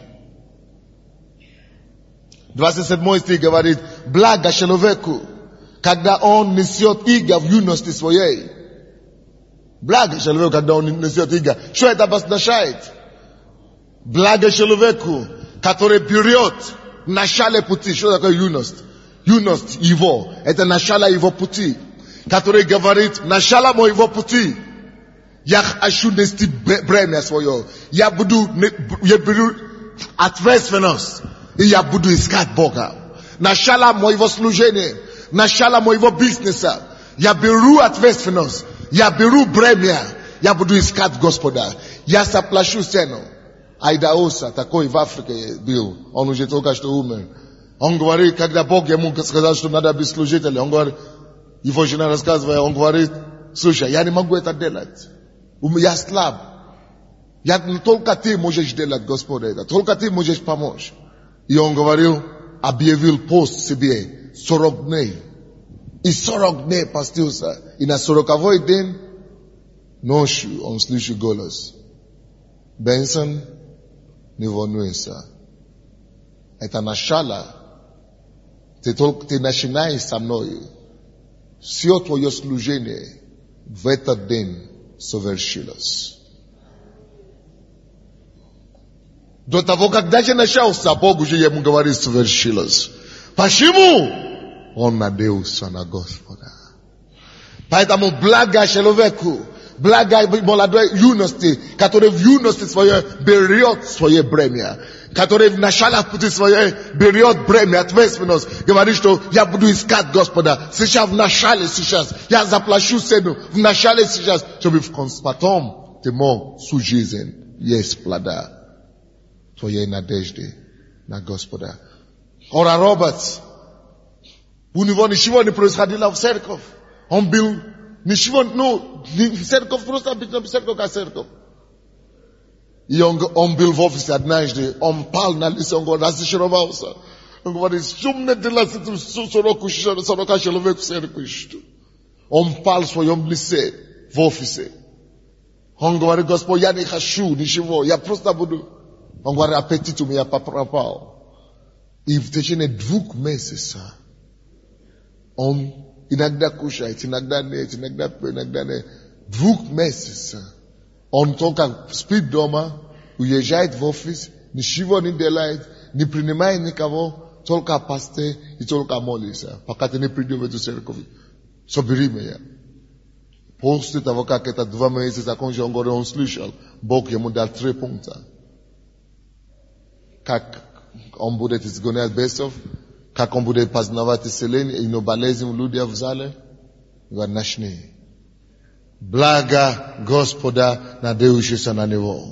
27 стих говорит, благо человеку, когда он несет иго в юности своей. Благо человеку, когда он несет иго. Что это обозначает? Благо человеку, который берет в начале пути. Что такое юность? Юность его. Это начало его пути. Который говорит, начало моего пути. Я хочу нести бремя свое. Я беру ответственность. И я буду искать Бога. Начало моего служения. Начало моего бизнеса. Я беру ответственность. Я беру бремя. Я буду искать Господа. Я заплачу цену. Айдаоса, такой в Африке был. Он уже только что умер. Он говорит, когда Бог ему сказал, что надо быть служителем, он говорит, его жена рассказывает, он говорит, слушай, я не могу это делать. Я слаб. Только ты можешь делать, Господа, это. Только ты можешь помочь. И он говорил, объявил пост себе 40 дней. И 40 дней постился. И на 40-й день ночью он слышит голос. Бенсон, не волнуйся. Это начало. Ты начинаешь со мной. Все твое служение в этот день совершилось. До того, когда я начался, Бог уже ему говорит, совершилось. Почему? Он надеялся на Господа. Поэтому благо человеку, благо молодой юности, который в юности своей берет свое бремя, который в начале пути своей берет бремя, ответственность, говорит, что я буду искать Господа. Сейчас в начале сейчас, я заплачу цену в начале сейчас, чтобы потом ты мог всю жизнь есть плода твоей надежды на Господа. Ора Робертс. У него ничего не происходило в церковь. Он был ничего, церковь просто обычно церковь, как церковь. И он был в офисе однажды, он пал на лицо, он разочаровался. Он говорит, что мне делать 40 человек в церкви? Он пал в своем лице в офисе. Он говорит, Господь, я не хочу ничего, я просто буду. Он говорит, аппетит у меня пропал. И в течение 2 месяцев он иногда кушает, иногда нет, иногда нет. 2 месяцев он только спит дома, уезжает в офис, ничего не делает, не принимает никого, только пасте и только молится, пока ты не придешь в эту церковь. Собери меня. После того, как это 2 месяца закончил, он говорит, он слышал, Бог ему дал 3 пункта. Как он будет изгонять бесов, как он будет познавать исцеление, и болезнь людей в зале, и начни. Благо Господа, надеющийся на Него.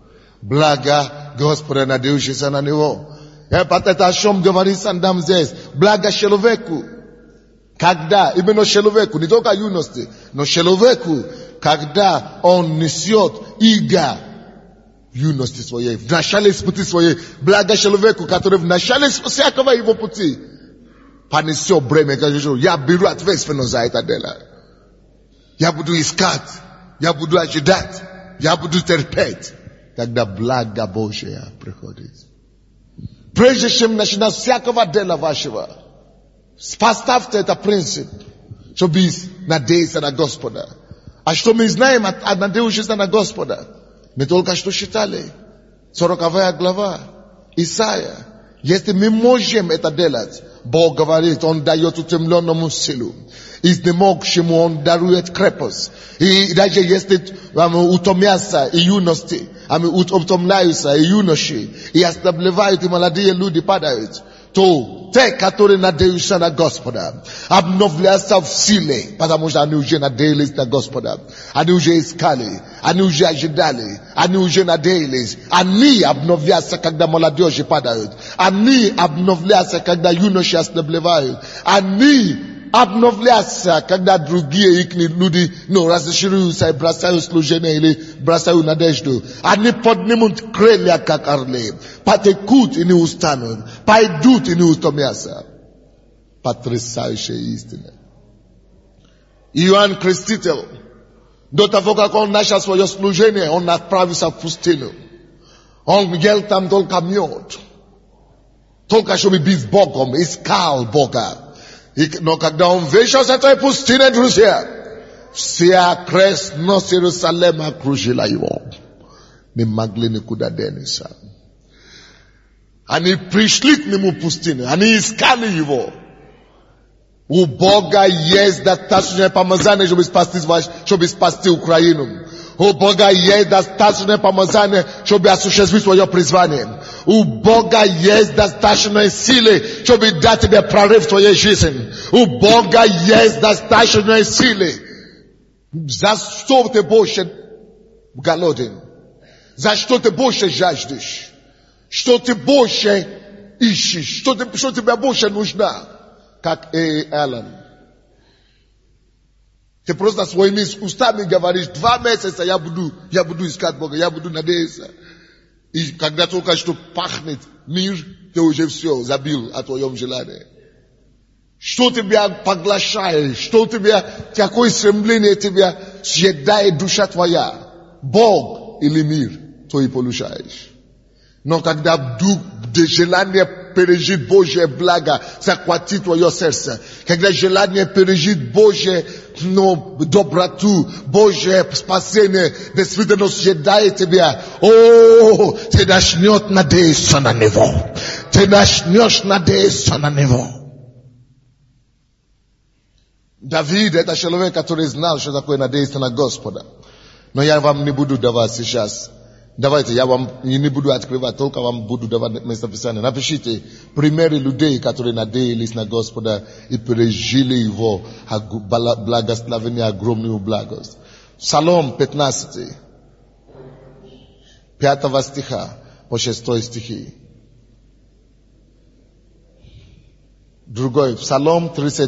Благо Господа, надеющийся на Него. Это о чем говорит Сандам здесь. Благо человеку. Когда, именно человеку, не только юности, но человеку, когда он несет иго юности своей, в начале пути своей, благо человеку, который в начале всякого его пути понесет бремя, я беру ответственность за это дело. Я буду искать, я буду ожидать, я буду терпеть, когда благо Божие приходит. Прежде чем начинать всякого дела вашего, поставьте это принцип, чтобы надеяться на Господа. А что мы знаем от надеющихся на Господа? Мы только что читали. 40 глава. Исайя. Если мы можем это делать, Бог говорит, Он дает утомленному силу. Изнемогшему Он дарует крепость. И даже если утомятся и юности, утомляются и юноши, и ослабевают, и молодые люди падают, то те, которые надеются на Господа, обновляются в силе, потому что они уже надеялись на Господа. Они уже искали, они уже ожидали, они уже надеялись. Они обновляются, когда молодежи падают. Они обновляются, когда юноши ослабевают. Они обновляться, когда другие их люди, разочаруются и бросают служение или бросают надежду. Они поднимут крылья, как орли, потекут и не устанут, пойдут и не утомятся. Потрясающая истина. Иоанн Креститель, до того, как он начал свое служение, он отправился в пустыню. Он ел там только мед. Только чтобы быть Богом, искал Бога. Но когда он вышел с этой пустыни, друзья, вся окрестность Иерусалима окружила его. Не могли никуда денеться. Они пришли к нему в пустыню, они искали его. У Бога есть достаточное помазание, чтобы спасти Украину. У Бога есть достаточное помазание, чтобы осуществить свое призвание. У Бога есть достаточной силы, чтобы дать тебе прорыв в твоей жизни. У Бога есть достаточной силы. За что ты больше голоден? За что ты больше жаждешь? Что ты больше ищешь? Что тебе больше нужно? Как Аллен. Ты просто своими устами говоришь, 2 месяца я буду искать Бога, я буду надеяться. И когда только что пахнет мир, ты уже все забил о твоем желании. Что тебя поглощает, какое стремление тебя съедает душа твоя? Бог или мир, то и получаешь. Но когда желание пережить Божье благо захватит твое сердце, когда желание пережить Божье доброту, Божье спасение действительно съедает тебя, ты начнешь надеяться на Него. Ты начнешь надеяться на Него. Давид — это человек, который знал, что такое надеяться на Господа. Но я вам не буду давать сейчас. Давайте, я вам не буду открывать, только вам буду давать местописание. Напишите примеры людей, которые надеялись на Господа и пережили Его благословение, огромную благость. Псалом 15, 5 стиха по 6 стихи. Другой. Псалом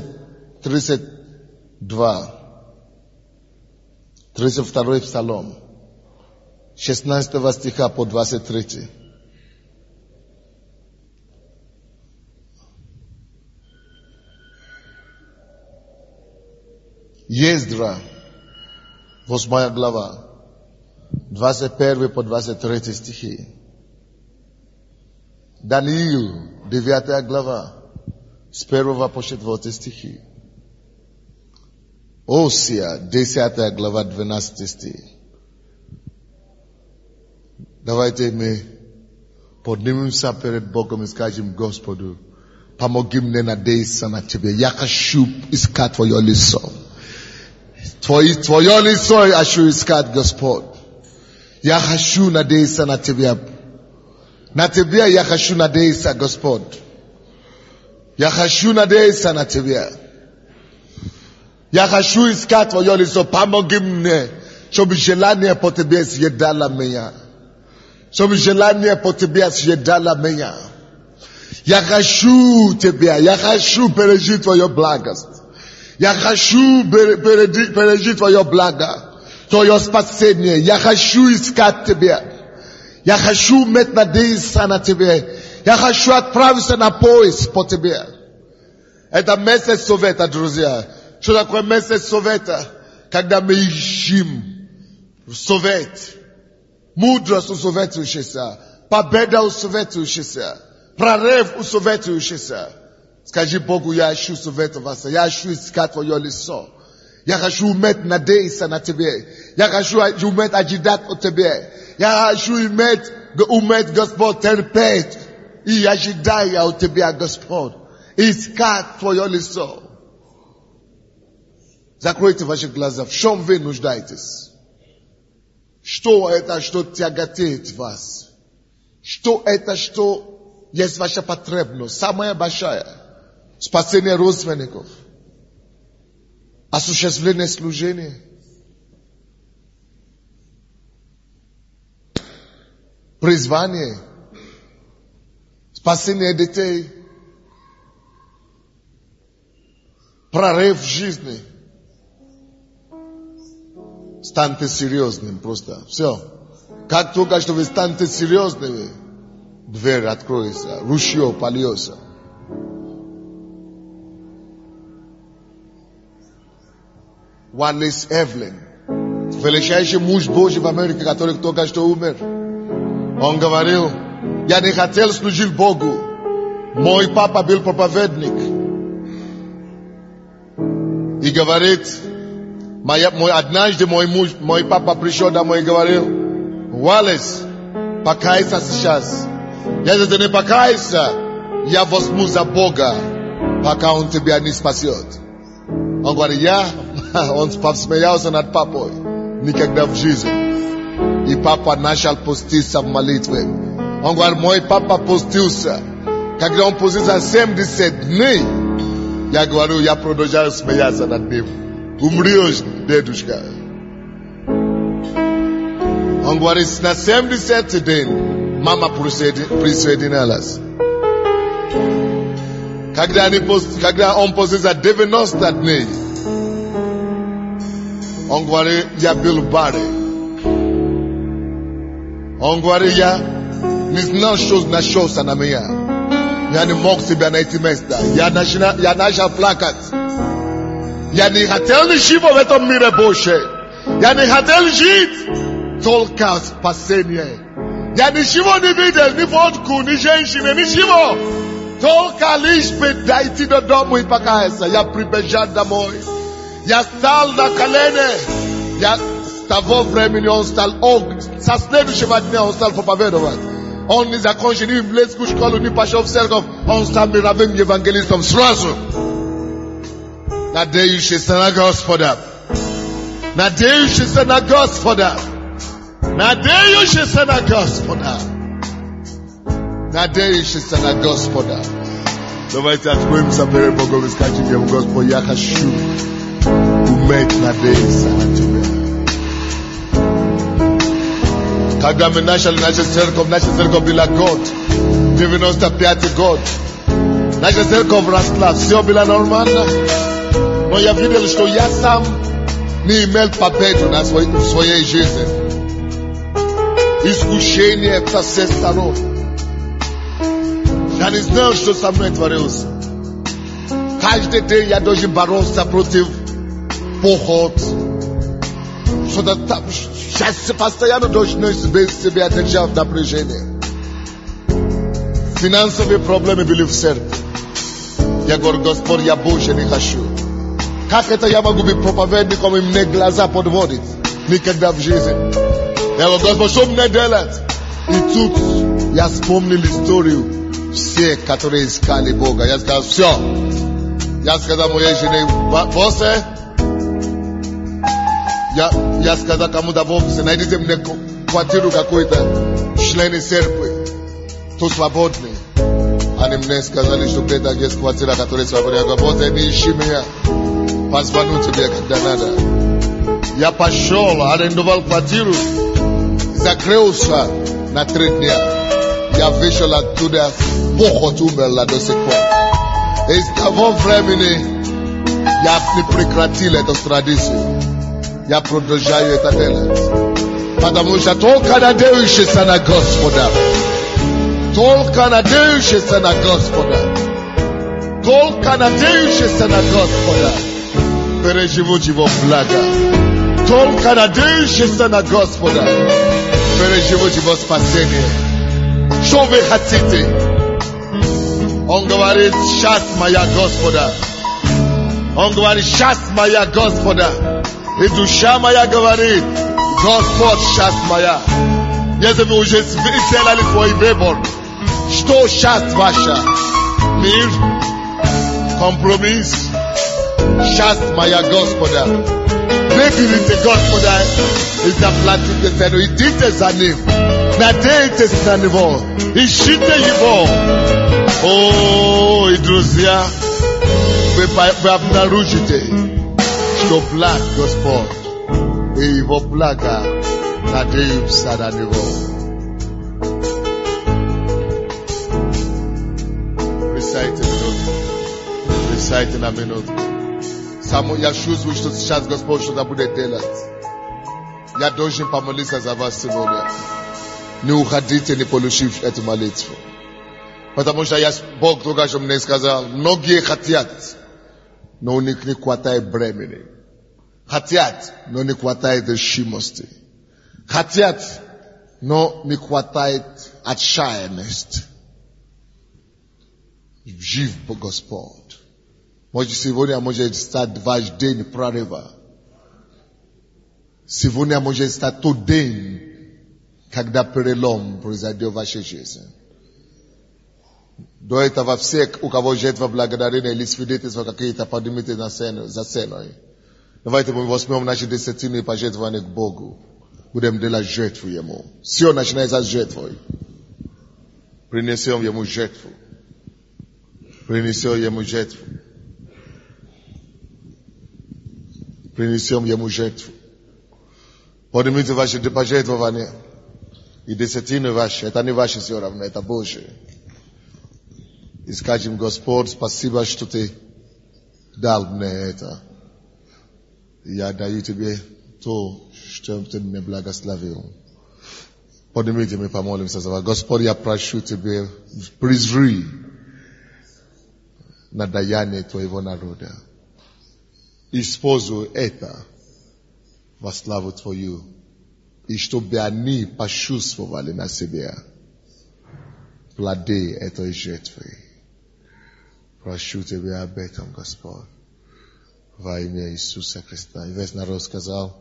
32. 32 Псалом. 16 стиха по 23. Ездра, 8 глава, 21 по 23 стихи. Даниил, 9 глава, с 1 по 4 стихи. Осия, 10 глава, 12 стих. Давайте мы поднимемся перед Богом и скажем Господу, помоги мне надеяться на Тебя. Я хочу искать Твое лицо. Твое лицо я хочу искать, Господь. Я хочу надеяться на Тебя. На Тебя я хочу надеяться, Господь. Я хочу надеяться на Тебя. Я хочу искать Твое лицо. Помоги мне, чтобы желание по Тебе съедало меня. Чтобы желание по Тебе съедало меня. Я хочу Тебя. Я хочу пережить Твою благость. Я хочу пережить Твое благо, Твое спасение. Я хочу искать Тебя. Я хочу иметь надеяться на Тебя. Я хочу отправиться на поиск по Тебе. Это месяц совета, друзья. Что такое месяц совета? Когда мы ищем совет. Мудрость усоветующаяся. Победа усоветующаяся. Прорыв усоветующийся. Скажи Богу, я хочу советоваться, я хочу искать Твое лицо. Я хочу уметь надеяться на Тебе. Я хочу уметь ожидать от Тебе. Я хочу уметь, Господь, терпеть и ожидать от Тебя, Господь. Искать Твое лицо. Закройте ваши глаза. В чем вы нуждаетесь? Что это, что тяготеет вас? Что это, что есть ваша потребность? Самая большая. Спасение родственников. Осуществление служения. Призвание. Спасение детей. Прорыв в жизни. Станьте серьезным просто. Все. Как только что вы станете серьезными, дверь откроется, ружье польется. Уоллес Эвлин, величайший муж Божий в Америке, который только что умер. Он говорил, я не хотел служить Богу. Мой папа был проповедник. И говорит, однажды мой папа пришел домой и говорил, Уоллес, покайся сейчас. Если ты не покайся, я возьму за Бога, пока Он тебя не спасет. Он говорит, он посмеялся над папой. Никогда в жизни. И папа начал поститься в молитве. Он говорит, мой папа постился. Когда он постился 70 дней, я говорю, я продолжаю смеяться над ним. Умрешь, дедушка. Он говорит, на 70 день, мама присоединилась. Когда он постился 90 дней, он говорит, я был баре. Он говорит, я не знал, что нашелся на меня. Я не мог себя найти место. Я начал плакать. Я не хотел ничего в этом мире больше. Я не хотел жить. Только спасение. Я ничего не видел, ни водку, ни женщины, ничего. Только лишь бы дойти до дома и покаяться. Я прибежал домой. Я стал на колени. С того времени он стал, со следующего дня он стал проповедовать. Он не закончил ни библейскую школу, ни пошел в церковь. Он стал мировым евангелистом сразу. Надеющийся на Господа. Надеющийся на Господа. Надеющийся на Господа. Надеющийся на Господа. Давайте откроемся перед Богом и скажем ему, Господь, я хочу уметь надеяться на Тебя. Когда мы начали нашу церковь была год. 95 год. Наша церковь росла, все было нормально. Но я видел, что я сам не имел победу в своей жизни. Искушение со всех сторон. Я не знал, что со мной творилось. Каждый день я должен бороться против поход. Что-то там, сейчас постоянно должен себя держать в напряжении. Финансовые проблемы были в церкви. Я говорю, Господь, я больше не хочу. Как это я могу быть проповедником и мне глаза подводить? Никогда в жизни. Я говорю, Господь, что мне делать? И тут я вспомнил историю всех, которые искали Бога. Я сказал, все. Я сказал моей жене, боссе, я сказал кому-то в офисе, найдите мне квартиру какой-то, члены церкви, кто свободный. Они мне сказали, что где-то есть квартира, которая свободна. Я говорю, боссе, не ищи меня. Позвоню тебе, когда надо. Я пошел, арендовал квартиру, закрылся на 3 дня. Я вышел оттуда, поход умерла до сих пор. И с того времени я не прекратил эту традицию. Я продолжаю это делать. Потому что только надеющийся на Господа, только надеющийся на Господа, только надеющийся на Господа переживут его благо. Только надеющийся на Господа переживут его спасение. Что вы хотите? Он говорит, часть моя Господа. Он говорит, часть моя Господа. И душа моя говорит, Господь, часть моя. Если вы уже сделали свой выбор, что часть ваша? Мир, компромисс, часть моя Господа. Выберите Господа и заплатите цену. Идите за ним. Надейтесь на него. Ищите его. О, и друзья, вы обнаружите, что благ Господь и его блага надеются на него. Присядьте на минуту. Я чувствую, что сейчас Господь что-то будет делать. Я должен помолиться за вас сегодня. Не уходите, не получив эту молитву. Потому что Бог только что мне сказал, многие хотят, но у них не хватает бремени. Хотят, но не хватает решимости. Хотят, но не хватает отчаянности. Жив Господь. Может, сегодня может стать ваш день прорыва. Сегодня может стать тот день, когда перелом произойдет в вашей жизни. До этого все, у кого жетва благодарения или свидетельства какие-то, поднимите на сцену, за сценой. Давайте мы возьмем наши десятины и пожертвования к Богу. Будем делать жертву Ему. Все начинается с жертвой. Принесем Ему жертву. Принесем Ему жертву. Принесем Ему жертву. Поднимите ваши пожертвования. И десятины ваши. Это не ваши все равно, это Божие. И скажем, Господь, спасибо, что Ты дал мне это. Я даю Тебе то, что Ты мне благословил. Поднимите, мы помолимся за вас. Господь, я прошу Тебя, призри на даяние Твоего народа. Используй это во славу Твою. И чтобы они почувствовали на себе плоды этой жертвы. Прошу Тебя об этом, Господь. Во имя Иисуса Христа. И весь народ сказал.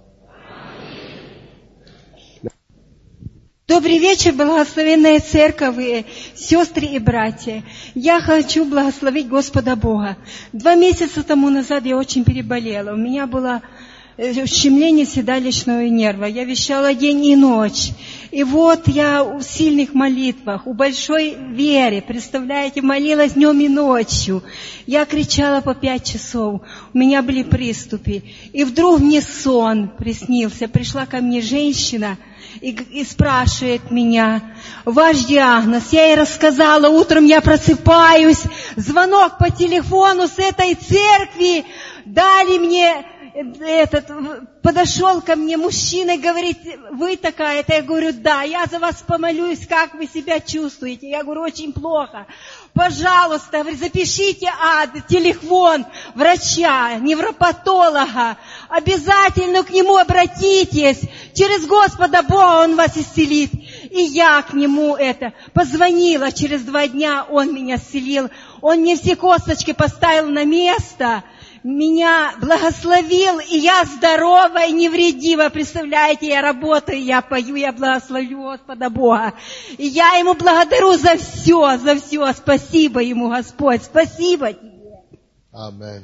Добрый вечер, благословенная церковь, сестры и братья. Я хочу благословить Господа Бога. 2 месяца тому назад я очень переболела. У меня была ущемление седалищного нерва. Я вещала день и ночь. И вот я в сильных молитвах, у большой вере, представляете, молилась днем и ночью. Я кричала по 5 часов, у меня были приступы. И вдруг мне сон приснился. Пришла ко мне женщина и спрашивает меня: ваш диагноз? Я ей рассказала, утром я просыпаюсь, звонок по телефону с этой церкви, дали мне... подошел ко мне мужчина и говорит: вы такая-то? Я говорю: да. Я за вас помолюсь, как вы себя чувствуете? Я говорю: очень плохо. Пожалуйста, запишите телефон врача, невропатолога. Обязательно к нему обратитесь. Через Господа Бога Он вас исцелит. И я к нему позвонила. Через 2 дня он меня исцелил. Он мне все косточки поставил на место. Меня благословил, и я здорова и невредима. Представляете, я работаю, я пою, я благословлю Господа Бога. И я Ему благодарю за все, за все. Спасибо Ему, Господь, спасибо Тебе. Аминь.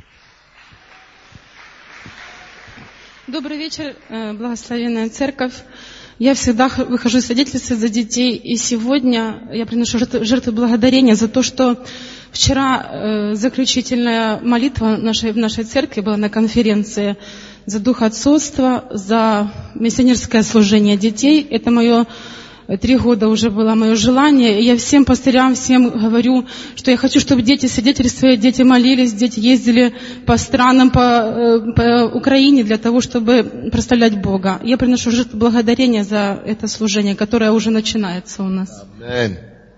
Добрый вечер, благословенная церковь. Я всегда выхожу свидетельствовать за детей, и сегодня я приношу жертву благодарения за то, что вчера заключительная молитва в нашей церкви была на конференции за дух отцовства, за миссионерское служение детей. Это 3 года уже было мое желание. И я всем пастырям, всем говорю, что я хочу, чтобы дети свидетельствовали, дети молились, дети ездили по странам, по Украине для того, чтобы прославлять Бога. Я приношу жертву благодарения за это служение, которое уже начинается у нас. Аминь.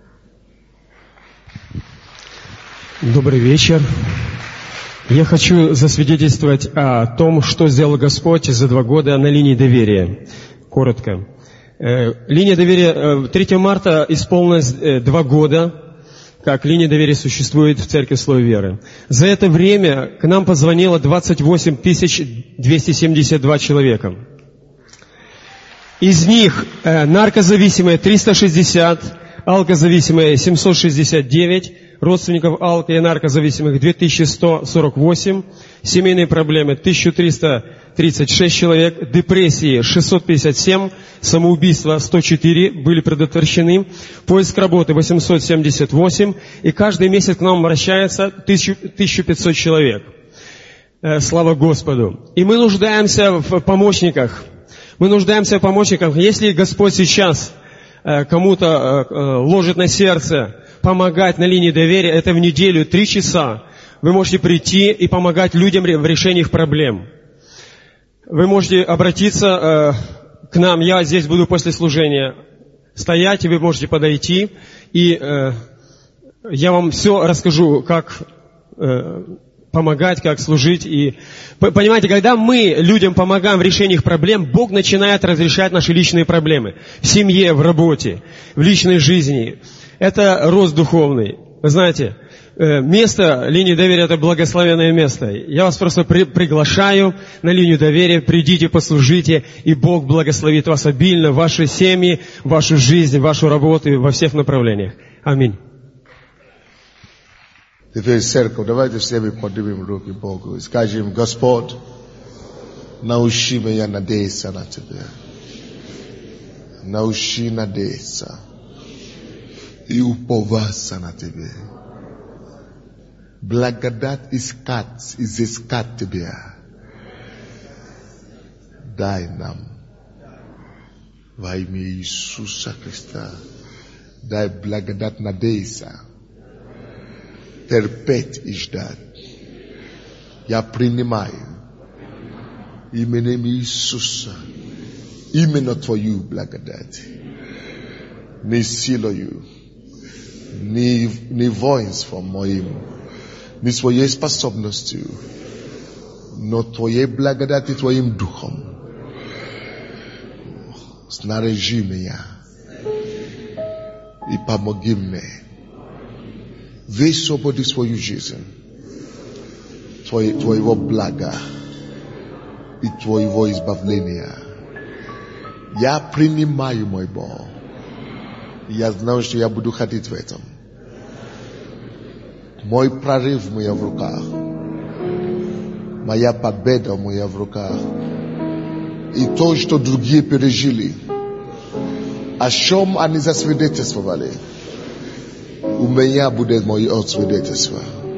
Добрый вечер. Я хочу засвидетельствовать о том, что сделал Господь за 2 года на линии доверия. Коротко. Линия доверия 3 марта исполнилось 2 года, как линия доверия существует в Церкви Слово Веры. За это время к нам позвонило 28 272 человека. Из них наркозависимые 360, алкозависимые 769, родственников алко- и наркозависимых 2148, семейные проблемы 1336 человек, депрессии 657, самоубийства 104 были предотвращены, поиск работы 878, и каждый месяц к нам обращается 1500 человек. Слава Господу! И мы нуждаемся в помощниках. Если Господь сейчас кому-то ложит на сердце помогать на линии доверия, это в неделю 3 часа. Вы можете прийти и помогать людям в решении их проблем. Вы можете обратиться к нам. Я здесь буду после служения стоять, и вы можете подойти. И я вам все расскажу, как помогать, как служить. И понимаете, когда мы людям помогаем в решении их проблем, Бог начинает разрешать наши личные проблемы. В семье, в работе, в личной жизни. Это рост духовный. Вы знаете, место линии доверия – это благословенное место. Я вас просто приглашаю на линию доверия. Придите, послужите, и Бог благословит вас обильно, ваши семьи, вашу жизнь, вашу работу во всех направлениях. Аминь. Теперь церковь, давайте все мы поднимем руки Богу и скажем: Господь, научи меня надеяться на Тебя. Научи надеяться и уповаться на Тебя. Благодать изыскать Тебя. Дай нам во имя Иисуса Христа. Дай благодать надеяться. Терпеть и ждать. Я принимаю именем Иисуса именно Твою благодать. Не силою, не воинством моим, не своей способностью, но Твоей благодати, Твоим духом. Снаряжи меня и помоги мне высвободить свою жизнь, Твоего блага и Твоего избавления. Я принимаю, мой Бог. Я знаю, что я буду ходить в этом. Мой прорыв в моих руках. моя победа, моя в руках. И то, что другие пережили, о чем они засвидетельствовали, у меня будет мое свидетельство.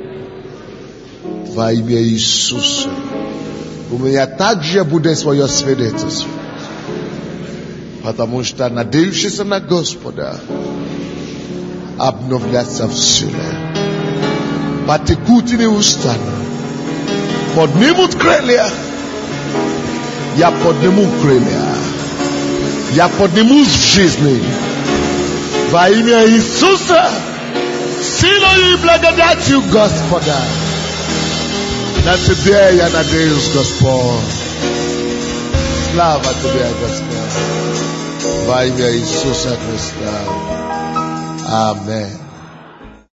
Во имя Иисуса. У меня также будет свое свидетельство. Потому что надеющийся на Господа обновляться в силе. Потекут и не устанут. Поднимут крылья. Я подниму крылья. Я поднимусь в жизни. Во имя Иисуса. Силой и благодатью Господа. На Тебя я надеюсь, Господь. Слава Тебе, Господь. Во имя Иисуса Христа. Аминь.